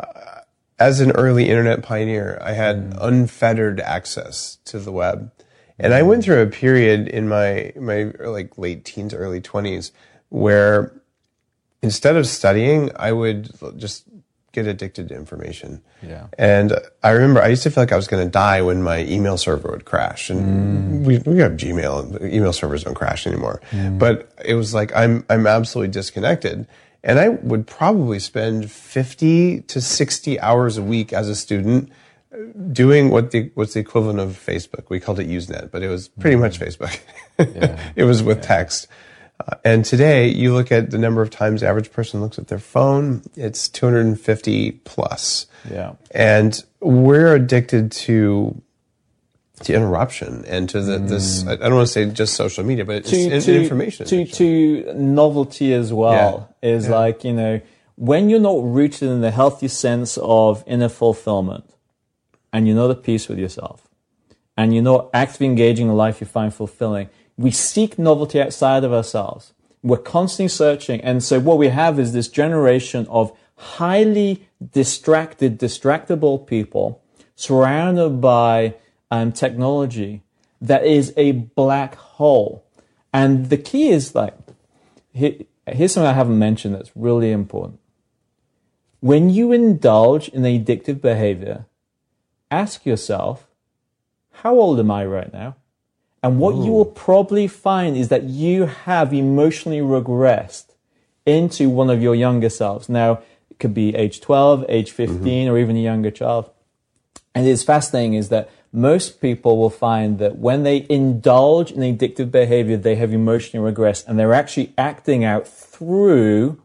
[SPEAKER 4] As an early internet pioneer, I had unfettered access to the web. And I went through a period in my like late teens, early 20s, where instead of studying, I would just get addicted to information.
[SPEAKER 5] Yeah.
[SPEAKER 4] And I remember I used to feel like I was going to die when my email server would crash. And we have Gmail, email servers don't crash anymore. But it was like I'm absolutely disconnected. And I would probably spend 50 to 60 hours a week as a student doing what's the equivalent of Facebook. We called it Usenet, but it was pretty much Facebook. It was with text. And today, you look at the number of times the average person looks at their phone, it's 250 plus.
[SPEAKER 5] Yeah.
[SPEAKER 4] And we're addicted to interruption and to this, I don't want to say just social media, but it's information.
[SPEAKER 5] To novelty as well is like, you know, when you're not rooted in the healthy sense of inner fulfillment, and you're not at peace with yourself, and you're not actively engaging in a life you find fulfilling, we seek novelty outside of ourselves. We're constantly searching. And so what we have is this generation of highly distractible people surrounded by technology that is a black hole. And the key is like, here's something I haven't mentioned that's really important. When you indulge in addictive behavior, ask yourself, how old am I right now? And what you will probably find is that you have emotionally regressed into one of your younger selves. Now, it could be age 12, age 15, or even a younger child. And it's fascinating is that most people will find that when they indulge in addictive behavior, they have emotionally regressed, and they're actually acting out through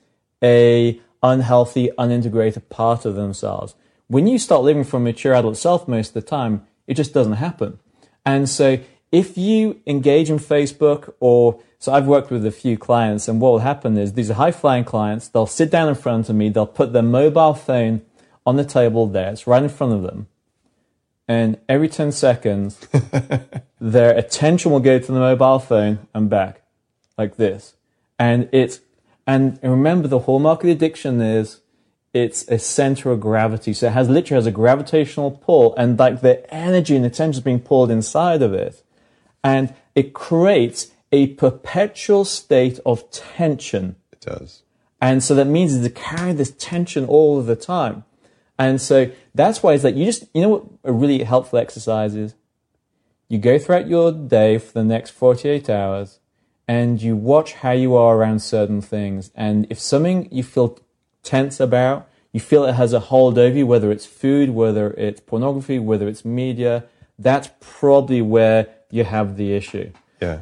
[SPEAKER 5] a unhealthy, unintegrated part of themselves. When you start living from a mature adult self most of the time, it just doesn't happen. And so if you engage in Facebook so I've worked with a few clients, and what will happen is these are high-flying clients. They'll sit down in front of me. They'll put their mobile phone on the table there. It's right in front of them. And every 10 seconds, their attention will go to the mobile phone and back like this. And remember, the hallmark of the addiction is it's a center of gravity. So it literally has a gravitational pull, and like the energy and attention is being pulled inside of it. And it creates a perpetual state of tension.
[SPEAKER 4] It does.
[SPEAKER 5] And so that means to carry this tension all of the time. And so that's why it's like you know what a really helpful exercise is? You go throughout your day for the next 48 hours and you watch how you are around certain things. And if something you feel tense about, you feel it has a hold over you, whether it's food, whether it's pornography, whether it's media, that's probably where you have the issue.
[SPEAKER 4] Yeah.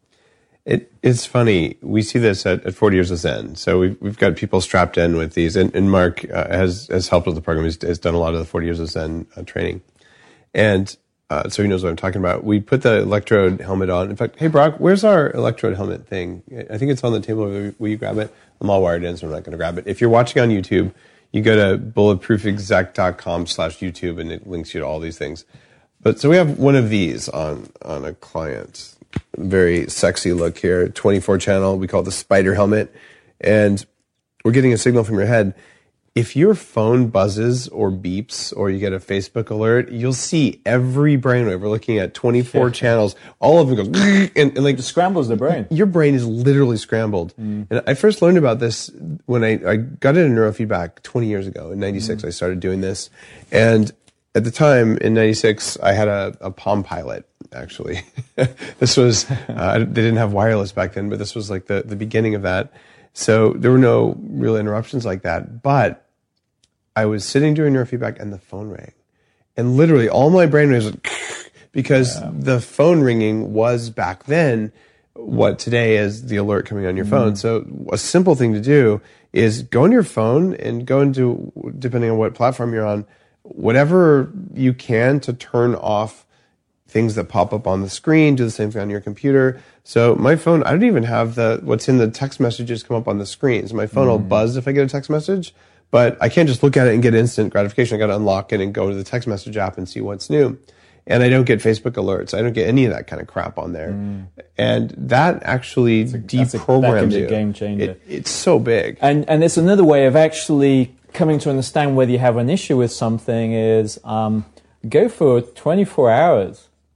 [SPEAKER 4] It's funny. We see this at 40 Years of Zen. So we've got people strapped in with these, and Mark has helped with the program. He's done a lot of the 40 Years of Zen training. And so he knows what I'm talking about. We put the electrode helmet on. In fact, hey, Brock, where's our electrode helmet thing? I think it's on the table. Will you grab it? I'm all wired in, so I'm not going to grab it. If you're watching on YouTube, you go to bulletproofexec.com/YouTube, and it links you to all these things. But so we have one of these on a client. Very sexy look here, 24 channel. We call it the spider helmet. And we're getting a signal from your head. If your phone buzzes or beeps or you get a Facebook alert, you'll see every brainwave. We're looking at 24 channels. All of them go, and like
[SPEAKER 5] it scrambles the brain.
[SPEAKER 4] Your brain is literally scrambled. And I first learned about this when I got into neurofeedback 20 years ago. In 96, I started doing this. And at the time, in 96, I had a Palm Pilot, actually. This was, they didn't have wireless back then, but this was like the beginning of that. So there were no real interruptions like that. But I was sitting doing neurofeedback and the phone rang. And literally all my brain was because the phone ringing was back then what today is the alert coming on your phone. So a simple thing to do is go on your phone and go into, depending on what platform you're on, whatever you can to turn off things that pop up on the screen. Do the same thing on your computer. So my phone, I don't even have what's in the text messages come up on the screen. So my phone will buzz if I get a text message, but I can't just look at it and get instant gratification. I got to unlock it and go to the text message app and see what's new. And I don't get Facebook alerts. I don't get any of that kind of crap on there. And that actually deprograms
[SPEAKER 5] that can be
[SPEAKER 4] you.
[SPEAKER 5] A game changer.
[SPEAKER 4] It's so big.
[SPEAKER 5] And it's another way of actually coming to understand whether you have an issue with something is go for 24 hours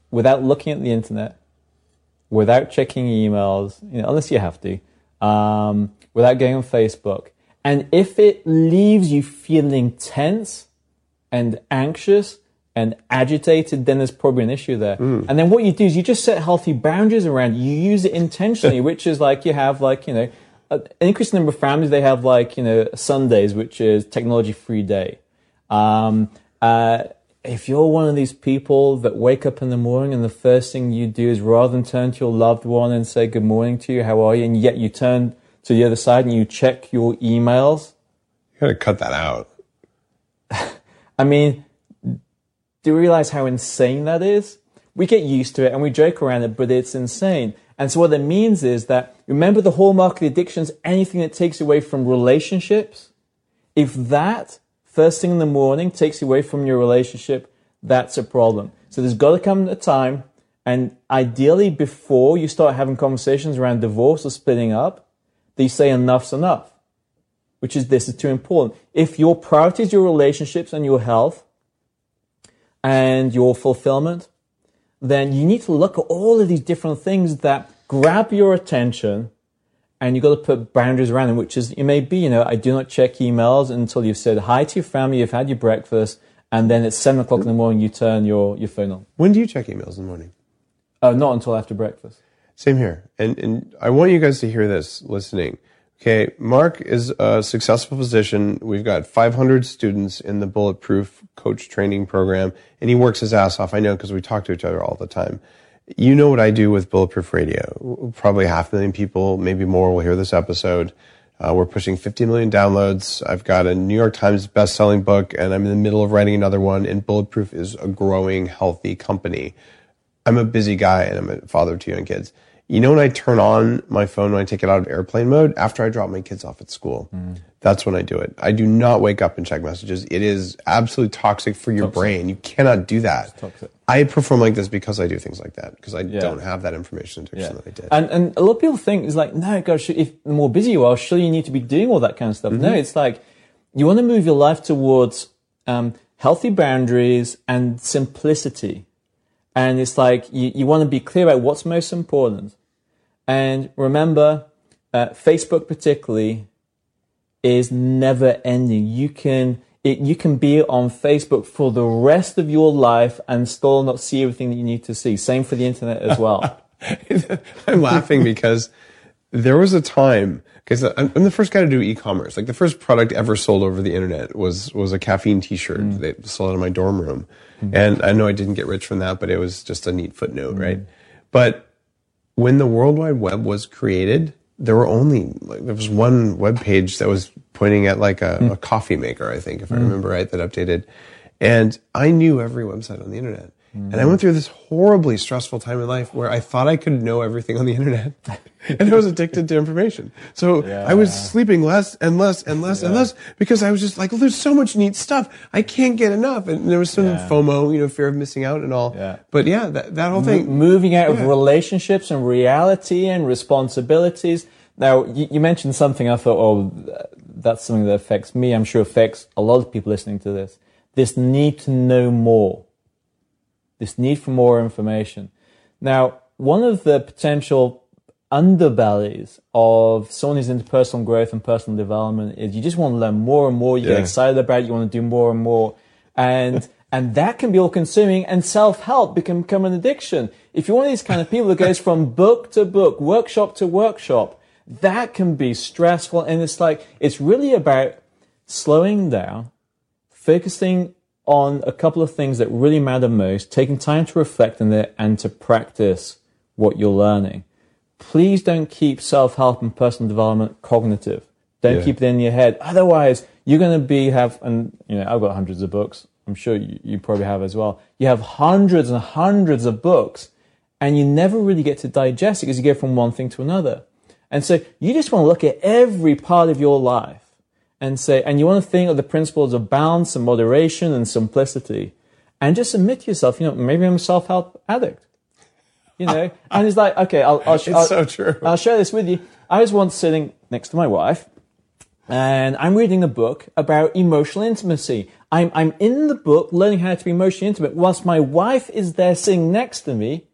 [SPEAKER 5] without looking at the internet, without checking emails, unless you have to, without going on Facebook. And if it leaves you feeling tense and anxious and agitated, then there's probably an issue there. And then what you do is you just set healthy boundaries around it. You use it intentionally, which is like you have an increasing number of families, they have Sundays, which is technology-free day. If you're one of these people that wake up in the morning and the first thing you do is rather than turn to your loved one and say good morning to you, how are you, and yet you turn to the other side and you check your emails.
[SPEAKER 4] You gotta cut that out.
[SPEAKER 5] I mean, do you realize how insane that is? We get used to it and we joke around it, but it's insane. And so what that means is that, remember the hallmark of the addictions, anything that takes away from relationships, if that first thing in the morning takes you away from your relationship, that's a problem. So there's got to come a time, and ideally before you start having conversations around divorce or splitting up, that you say enough's enough, which is this is too important. If your priority is your relationships and your health and your fulfillment, then you need to look at all of these different things that grab your attention, and you've got to put boundaries around them, which is, it may be, I do not check emails until you've said hi to your family, you've had your breakfast, and then it's 7 o'clock in the morning, you turn your phone on.
[SPEAKER 4] When do you check emails in the morning?
[SPEAKER 5] Not until after breakfast.
[SPEAKER 4] Same here. And I want you guys to hear this listening. Okay, Mark is a successful physician. We've got 500 students in the Bulletproof Coach Training Program, and he works his ass off. I know because we talk to each other all the time. You know what I do with Bulletproof Radio. Probably 500,000 people, maybe more, will hear this episode. We're pushing 50 million downloads. I've got a New York Times best-selling book, and I'm in the middle of writing another one, and Bulletproof is a growing, healthy company. I'm a busy guy, and I'm a father of 2 young kids. You know when I turn on my phone, when I take it out of airplane mode? After I drop my kids off at school. That's when I do it. I do not wake up and check messages. It is absolutely toxic for your brain. You cannot do that.
[SPEAKER 5] It's toxic.
[SPEAKER 4] I perform like this because I do things like that, because I don't have that information addiction that I did.
[SPEAKER 5] And a lot of people think it's like, no, gosh, if the more busy you are, surely you need to be doing all that kind of stuff. No, it's like you want to move your life towards healthy boundaries and simplicity. And it's like you want to be clear about what's most important. And remember, Facebook particularly is never ending. You can be on Facebook for the rest of your life and still not see everything that you need to see. Same for the internet as well.
[SPEAKER 4] I'm laughing because there was a time, because I'm the first guy to do e-commerce. Like the first product ever sold over the internet was a caffeine t-shirt. They sold it in my dorm room. And I know I didn't get rich from that, but it was just a neat footnote, right? But when the World Wide Web was created, there was one web page that was pointing at like a coffee maker, I think, if I remember right, that updated. And I knew every website on the internet. And I went through this horribly stressful time in life where I thought I could know everything on the internet. And I was addicted to information. So I was sleeping less and less and less and less because I was just like, well, there's so much neat stuff. I can't get enough. And there was some FOMO, fear of missing out and all. Yeah. But yeah, that whole thing.
[SPEAKER 5] Moving out of relationships and reality and responsibilities. Now, you mentioned something I thought, that's something that affects me. I'm sure affects a lot of people listening to this. This need to know more. This need for more information. Now, one of the potential underbellies of someone who's into personal growth and personal development is you just want to learn more and more. You get excited about it. You want to do more and more. And that can be all consuming, and self-help can become an addiction. If you're one of these kind of people that goes from book to book, workshop to workshop, that can be stressful. And it's really about slowing down, focusing on a couple of things that really matter most, taking time to reflect on it and to practice what you're learning. Please don't keep self-help and personal development cognitive. Don't keep it in your head. Otherwise, you're going to I've got hundreds of books. I'm sure you probably have as well. You have hundreds and hundreds of books, and you never really get to digest it because you go from one thing to another. And so you just want to look at every part of your life and you want to think of the principles of balance and moderation and simplicity, and just admit to yourself, maybe I'm a self-help addict, and it's like, okay, I'll
[SPEAKER 4] so true.
[SPEAKER 5] I'll share this with you. I was once sitting next to my wife, and I'm reading a book about emotional intimacy. I'm in the book learning how to be emotionally intimate, whilst my wife is there sitting next to me,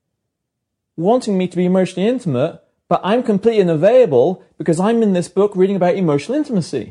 [SPEAKER 5] wanting me to be emotionally intimate, but I'm completely unavailable because I'm in this book reading about emotional intimacy.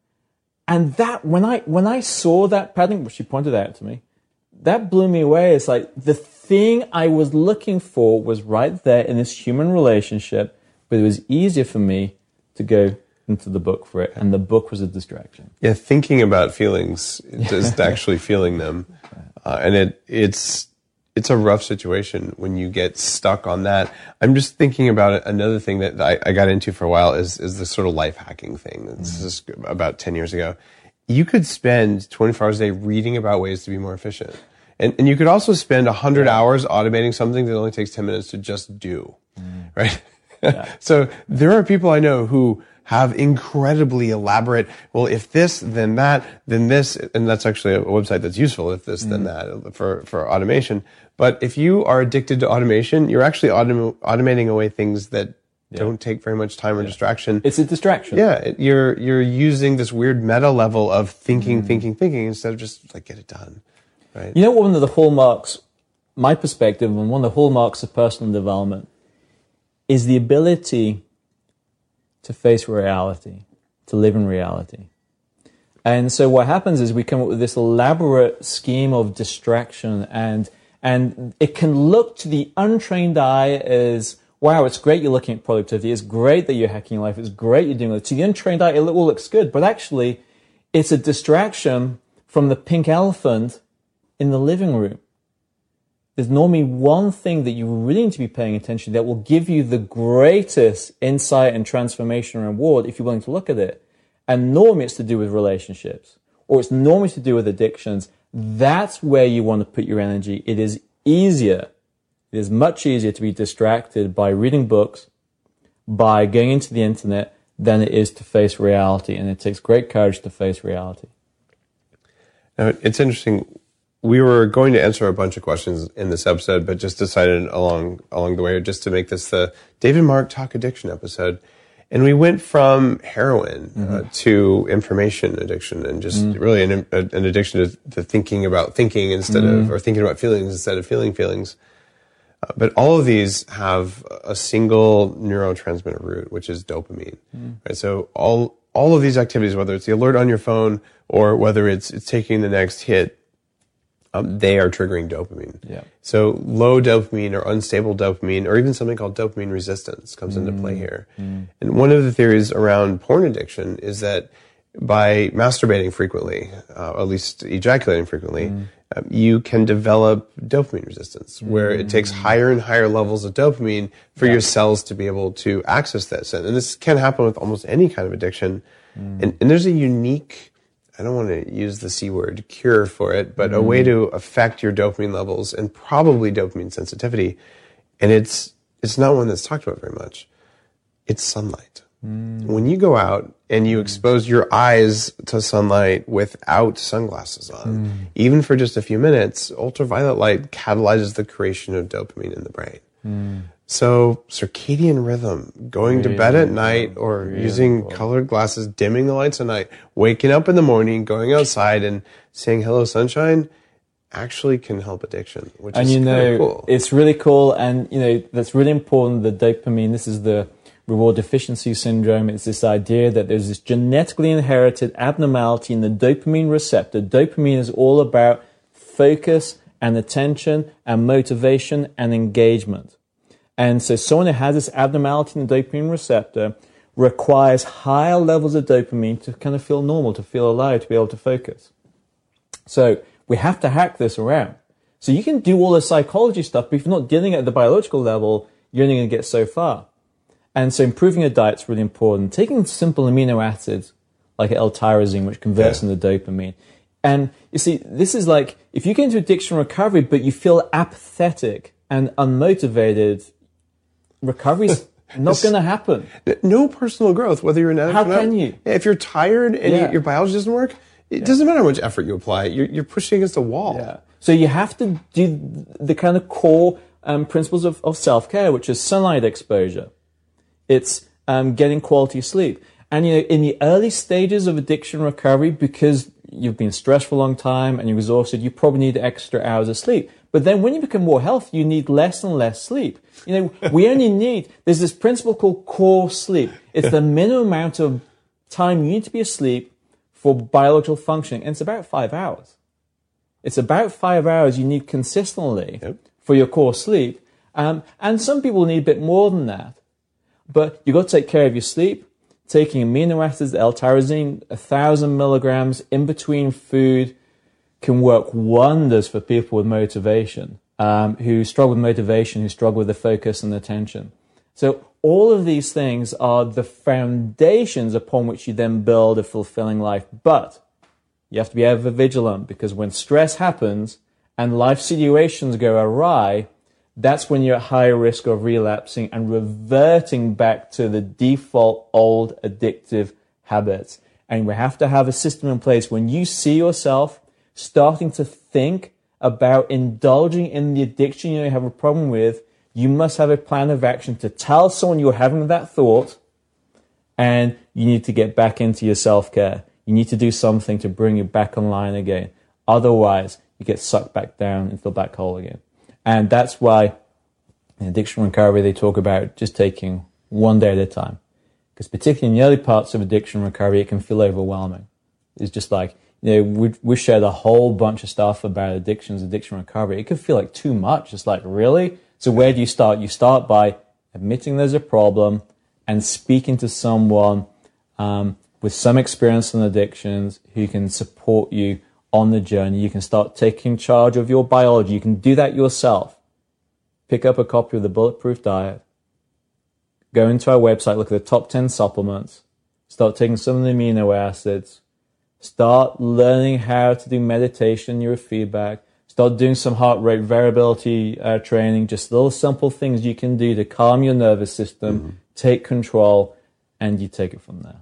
[SPEAKER 5] And that, when I saw that pattern, which she pointed out to me, that blew me away. It's like the thing I was looking for was right there in this human relationship, but it was easier for me to go into the book for it, and the book was a distraction.
[SPEAKER 4] Yeah, thinking about feelings is actually feeling them, and it's a rough situation when you get stuck on that. I'm just thinking about it. Another thing that I got into for a while is this sort of life hacking thing. This is about 10 years ago. You could spend 24 hours a day reading about ways to be more efficient, and you could also spend 100 hours automating something that only takes 10 minutes to just do, right? Yeah. So there are people I know who have incredibly elaborate, well, if this, then that, then this, and that's actually a website that's useful, if this, then that, for automation. But if you are addicted to automation, you're actually automating away things that don't take very much time or distraction.
[SPEAKER 5] It's a distraction.
[SPEAKER 4] Yeah, you're using this weird meta level of thinking instead of just like get it done, right?
[SPEAKER 5] You know, one of the hallmarks, my perspective, and one of the hallmarks of personal development is the ability to face reality, to live in reality. And so what happens is we come up with this elaborate scheme of distraction, and it can look to the untrained eye as, wow, it's great you're looking at productivity, it's great that you're hacking your life, it's great you're doing it. To the untrained eye, it all looks good, but actually it's a distraction from the pink elephant in the living room. There's normally one thing that you really need to be paying attention to that will give you the greatest insight and transformation and reward if you're willing to look at it. And normally it's to do with relationships, or it's normally to do with addictions. That's where you want to put your energy. It is easier. It is much easier to be distracted by reading books, by going into the internet, than it is to face reality. And it takes great courage to face reality.
[SPEAKER 4] Now, it's interesting. We were going to answer a bunch of questions in this episode, but just decided along the way just to make this the David Mark Talk Addiction episode. And we went from heroin to information addiction, and just really an addiction to thinking about thinking instead of, or thinking about feelings instead of feeling feelings. But all of these have a single neurotransmitter root, which is dopamine. Right? So all of these activities, whether it's the alert on your phone or whether it's taking the next hit, they are triggering dopamine. Yeah. So low dopamine or unstable dopamine, or even something called dopamine resistance, comes into play here. And one of the theories around porn addiction is that by masturbating frequently, at least ejaculating frequently, you can develop dopamine resistance, where it takes higher and higher levels of dopamine for your cells to be able to access this. And this can happen with almost any kind of addiction. And there's a unique, I don't want to use the C word, cure for it, but a way to affect your dopamine levels and probably dopamine sensitivity. And it's not one that's talked about very much. It's sunlight. When you go out and you expose your eyes to sunlight without sunglasses on, even for just a few minutes, ultraviolet light catalyzes the creation of dopamine in the brain. So circadian rhythm, going to bed at night, or using colored glasses, dimming the lights at night, waking up in the morning, going outside and saying hello sunshine, actually can help addiction, which is kind of cool.
[SPEAKER 5] It's really cool, and that's really important. The dopamine, this is the reward deficiency syndrome. It's this idea that there's this genetically inherited abnormality in the dopamine receptor. Dopamine is all about focus and attention and motivation and engagement. And so someone who has this abnormality in the dopamine receptor requires higher levels of dopamine to kind of feel normal, to feel alive, to be able to focus. So we have to hack this around. So you can do all the psychology stuff, but if you're not dealing at the biological level, you're only going to get so far. And so improving your diet is really important. Taking simple amino acids like L-tyrosine, which converts into dopamine. And you see, this is like, if you get into addiction recovery, but you feel apathetic and unmotivated, recovery's not going to happen.
[SPEAKER 4] No personal growth, whether you're an addict or not.
[SPEAKER 5] How can you?
[SPEAKER 4] If you're tired and your biology doesn't work, it doesn't matter how much effort you apply. You're pushing against a wall.
[SPEAKER 5] Yeah. So you have to do the kind of core principles of self-care, which is sunlight exposure. It's getting quality sleep. And in the early stages of addiction recovery, because you've been stressed for a long time and you're exhausted, you probably need extra hours of sleep. But then when you become more healthy, you need less and less sleep. We only need, there's this principle called core sleep. It's the minimum amount of time you need to be asleep for biological functioning, and it's about 5 hours. It's about 5 hours you need consistently for your core sleep. And some people need a bit more than that. But you've got to take care of your sleep. Taking amino acids, L-tyrosine, 1,000 milligrams in between food can work wonders for people with motivation, who struggle with motivation, who struggle with the focus and attention. So all of these things are the foundations upon which you then build a fulfilling life. But you have to be ever vigilant, because when stress happens and life situations go awry, that's when you're at higher risk of relapsing and reverting back to the default old addictive habits. And we have to have a system in place when you see yourself starting to think about indulging in the addiction you have a problem with. You must have a plan of action to tell someone you're having that thought, and you need to get back into your self-care. You need to do something to bring you back online again. Otherwise, you get sucked back down into the black hole again. And that's why in addiction recovery, they talk about just taking one day at a time. Because particularly in the early parts of addiction recovery, it can feel overwhelming. It's just like, we shared a whole bunch of stuff about addictions, addiction recovery. It can feel like too much. It's like, really? So where do you start? You start by admitting there's a problem and speaking to someone with some experience in addictions who can support you on the journey. You can start taking charge of your biology. You can do that yourself. Pick up a copy of the Bulletproof Diet. Go into our website, look at the top 10 supplements. Start taking some of the amino acids. Start learning how to do meditation, neurofeedback. Start doing some heart rate variability training. Just little simple things you can do to calm your nervous system, take control, and you take it from there.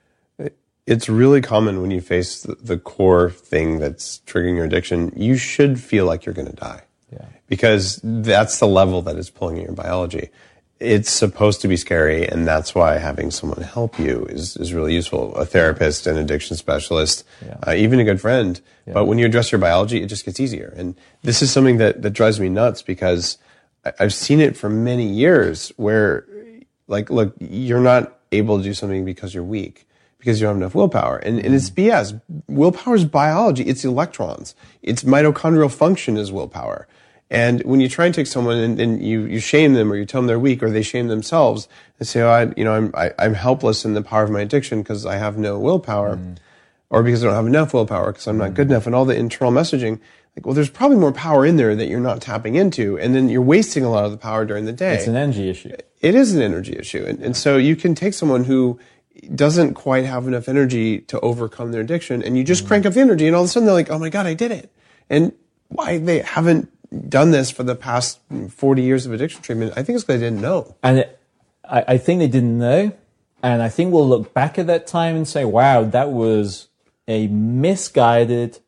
[SPEAKER 4] It's really common when you face the core thing that's triggering your addiction, you should feel like you're going to die.
[SPEAKER 5] Yeah.
[SPEAKER 4] Because that's the level that is pulling at your biology. It's supposed to be scary, and that's why having someone help you is really useful. A therapist, an addiction specialist, even a good friend. Yeah. But when you address your biology, it just gets easier. And this is something that drives me nuts, because I've seen it for many years where, like, look, you're not able to do something because you're weak, because you don't have enough willpower. And it's BS. Willpower is biology. It's electrons. It's mitochondrial function is willpower. And when you try and take someone and you shame them, or you tell them they're weak, or they shame themselves and say, I'm helpless in the power of my addiction because I have no willpower, or because I don't have enough willpower because I'm not good enough, and all the internal messaging, like, well, there's probably more power in there that you're not tapping into, and then you're wasting a lot of the power during the day.
[SPEAKER 5] It's an energy issue. It
[SPEAKER 4] is an energy issue. And so you can take someone who doesn't quite have enough energy to overcome their addiction, and you just crank up the energy, and all of a sudden they're like, oh my God, I did it. And why they haven't done this for the past 40 years of addiction treatment, I think it's because they didn't know.
[SPEAKER 5] And I think they didn't know, and I think we'll look back at that time and say, wow, that was a misguided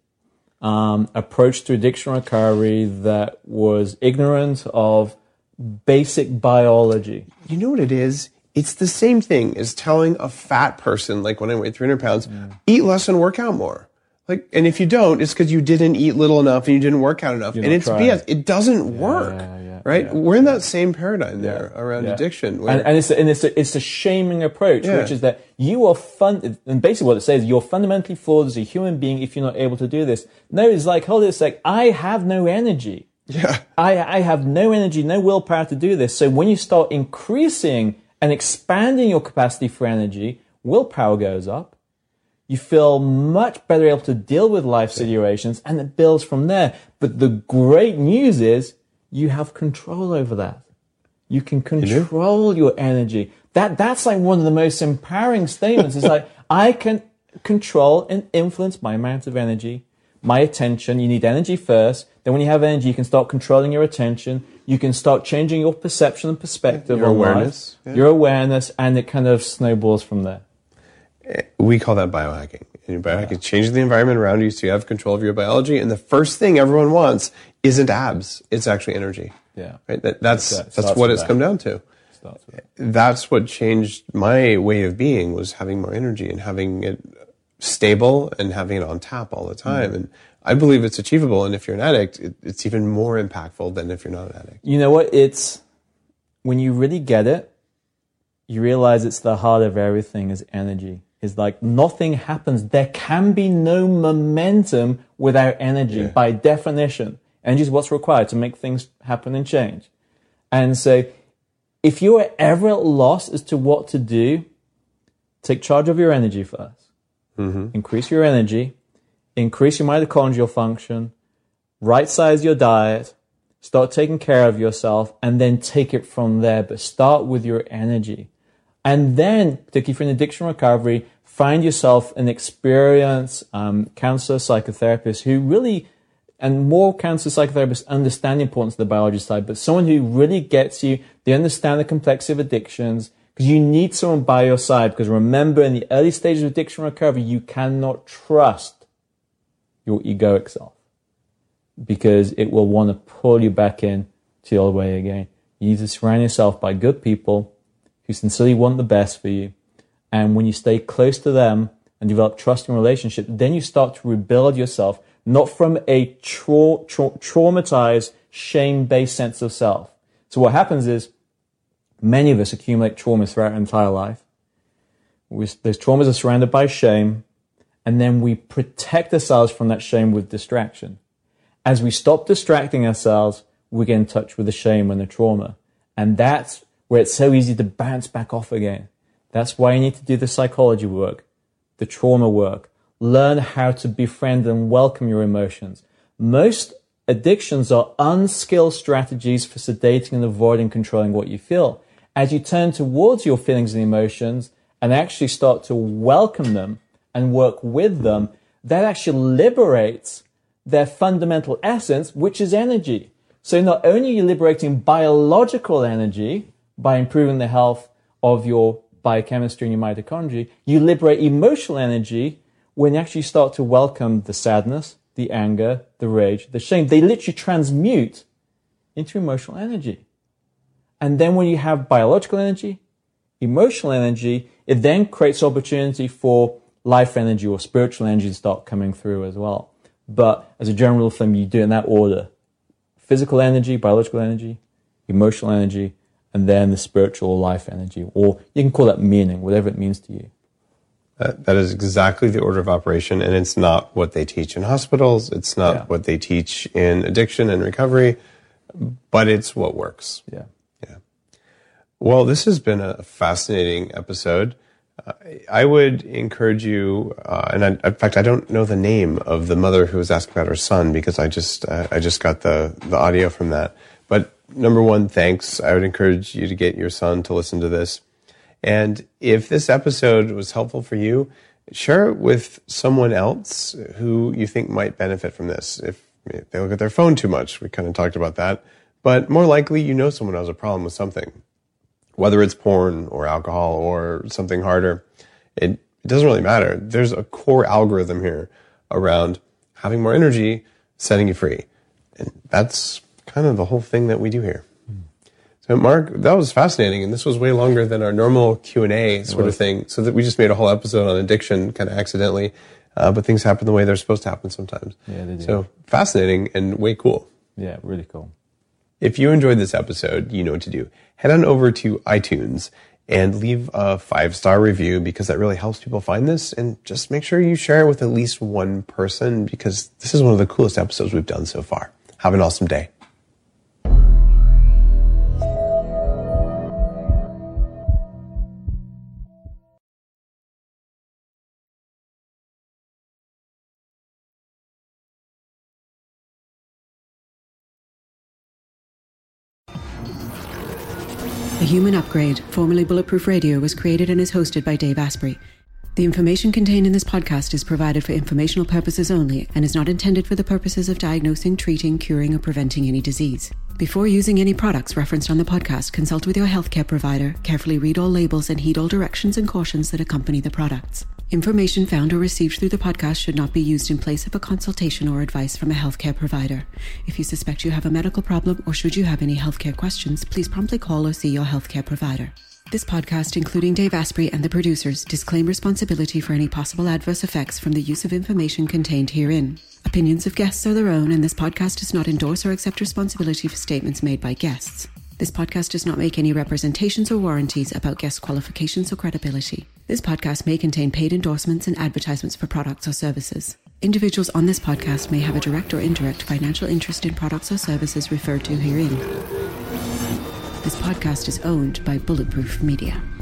[SPEAKER 5] approach to addiction recovery that was ignorant of basic biology.
[SPEAKER 4] You know what it is? It's the same thing as telling a fat person, like when I weighed 300 pounds, eat less and work out more. Like, and if you don't, it's because you didn't eat little enough and you didn't work out enough. And it's BS. It doesn't work, right? Yeah. We're in that same paradigm there around addiction.
[SPEAKER 5] And it's a shaming approach, which is that you are and basically what it says, you're fundamentally flawed as a human being if you're not able to do this. No, it's like, hold it, it's like, I have no energy.
[SPEAKER 4] Yeah.
[SPEAKER 5] I have no energy, no willpower to do this. So when you start increasing and expanding your capacity for energy, willpower goes up. You feel much better able to deal with life situations, and it builds from there. But the great news is you have control over that. You can control your energy. That's like one of the most empowering statements. It's like, I can control and influence my amount of energy, my attention. You need energy first. Then when you have energy, you can start controlling your attention. You can start changing your perception and perspective
[SPEAKER 4] your
[SPEAKER 5] on
[SPEAKER 4] awareness.
[SPEAKER 5] life, your awareness, and it kind of snowballs from there.
[SPEAKER 4] We call that biohacking. And biohacking is changing the environment around you so you have control of your biology. And the first thing everyone wants isn't abs. It's actually energy.
[SPEAKER 5] Yeah.
[SPEAKER 4] Right? That's what it's come down to. That's what changed my way of being, was having more energy and having it stable and having it on tap all the time. And I believe it's achievable. And if you're an addict, it's even more impactful than if you're not an addict.
[SPEAKER 5] You know what? It's when you really get it, you realize it's the heart of everything is energy. It's like nothing happens. There can be no momentum without energy by definition. Energy is what's required to make things happen and change. And so if you are ever at loss as to what to do, take charge of your energy first. Increase your energy, increase your mitochondrial function, right-size your diet, start taking care of yourself, and then take it from there. But start with your energy. And then, particularly for an addiction recovery, find yourself an experienced counselor, psychotherapist who really, and more counselor, psychotherapists understand the importance of the biology side, but someone who really gets you, they understand the complexity of addictions, because you need someone by your side. Because remember, in the early stages of addiction recovery, you cannot trust your egoic self because it will want to pull you back in to the old way again. You need to surround yourself by good people who sincerely want the best for you. And when you stay close to them and develop trusting relationships, then you start to rebuild yourself, not from a traumatized, shame-based sense of self. So what happens is, many of us accumulate traumas throughout our entire life. Those traumas are surrounded by shame, and then we protect ourselves from that shame with distraction. As we stop distracting ourselves, we get in touch with the shame and the trauma. And that's where it's so easy to bounce back off again. That's why you need to do the psychology work, the trauma work, learn how to befriend and welcome your emotions. Most addictions are unskilled strategies for sedating and avoiding controlling what you feel. As you turn towards your feelings and emotions and actually start to welcome them and work with them, that actually liberates their fundamental essence, which is energy. So not only are you liberating biological energy by improving the health of your biochemistry and your mitochondria, you liberate emotional energy when you actually start to welcome the sadness, the anger, the rage, the shame. They literally transmute into emotional energy. And then when you have biological energy, emotional energy, it then creates opportunity for life energy or spiritual energy to start coming through as well. But as a general rule of thumb, you do it in that order. Physical energy, biological energy, emotional energy, and then the spiritual life energy. Or you can call that meaning, whatever it means to you.
[SPEAKER 4] That is exactly the order of operation, and it's not what they teach in hospitals. It's not what they teach in addiction and recovery, but it's what works.
[SPEAKER 5] Yeah.
[SPEAKER 4] Well, this has been a fascinating episode. I would encourage you, in fact, I don't know the name of the mother who was asking about her son because I just got the audio from that. But number one, thanks. I would encourage you to get your son to listen to this. And if this episode was helpful for you, share it with someone else who you think might benefit from this. If they look at their phone too much, we kind of talked about that. But more likely, you know someone who has a problem with something. Whether it's porn or alcohol or something harder, it doesn't really matter. There's a core algorithm here around having more energy, setting you free. And that's kind of the whole thing that we do here. So Mark, that was fascinating. And this was way longer than our normal Q&A sort of thing. So that we just made a whole episode on addiction kind of accidentally. But things happen the way they're supposed to happen sometimes.
[SPEAKER 5] Yeah, they do.
[SPEAKER 4] So fascinating and way cool.
[SPEAKER 5] Yeah, really cool.
[SPEAKER 4] If you enjoyed this episode, you know what to do. Head on over to iTunes and leave a 5-star review because that really helps people find this. And just make sure you share it with at least one person because this is one of the coolest episodes we've done so far. Have an awesome day.
[SPEAKER 1] The Human Upgrade, formerly Bulletproof Radio, was created and is hosted by Dave Asprey. The information contained in this podcast is provided for informational purposes only and is not intended for the purposes of diagnosing, treating, curing, or preventing any disease. Before using any products referenced on the podcast, consult with your healthcare provider, carefully read all labels, and heed all directions and cautions that accompany the products. Information found or received through the podcast should not be used in place of a consultation or advice from a healthcare provider. If you suspect you have a medical problem or should you have any healthcare questions, please promptly call or see your healthcare provider. This podcast, including Dave Asprey and the producers, disclaim responsibility for any possible adverse effects from the use of information contained herein. Opinions of guests are their own, and this podcast does not endorse or accept responsibility for statements made by guests. This podcast does not make any representations or warranties about guest qualifications or credibility. This podcast may contain paid endorsements and advertisements for products or services. Individuals on this podcast may have a direct or indirect financial interest in products or services referred to herein. This podcast is owned by Bulletproof Media.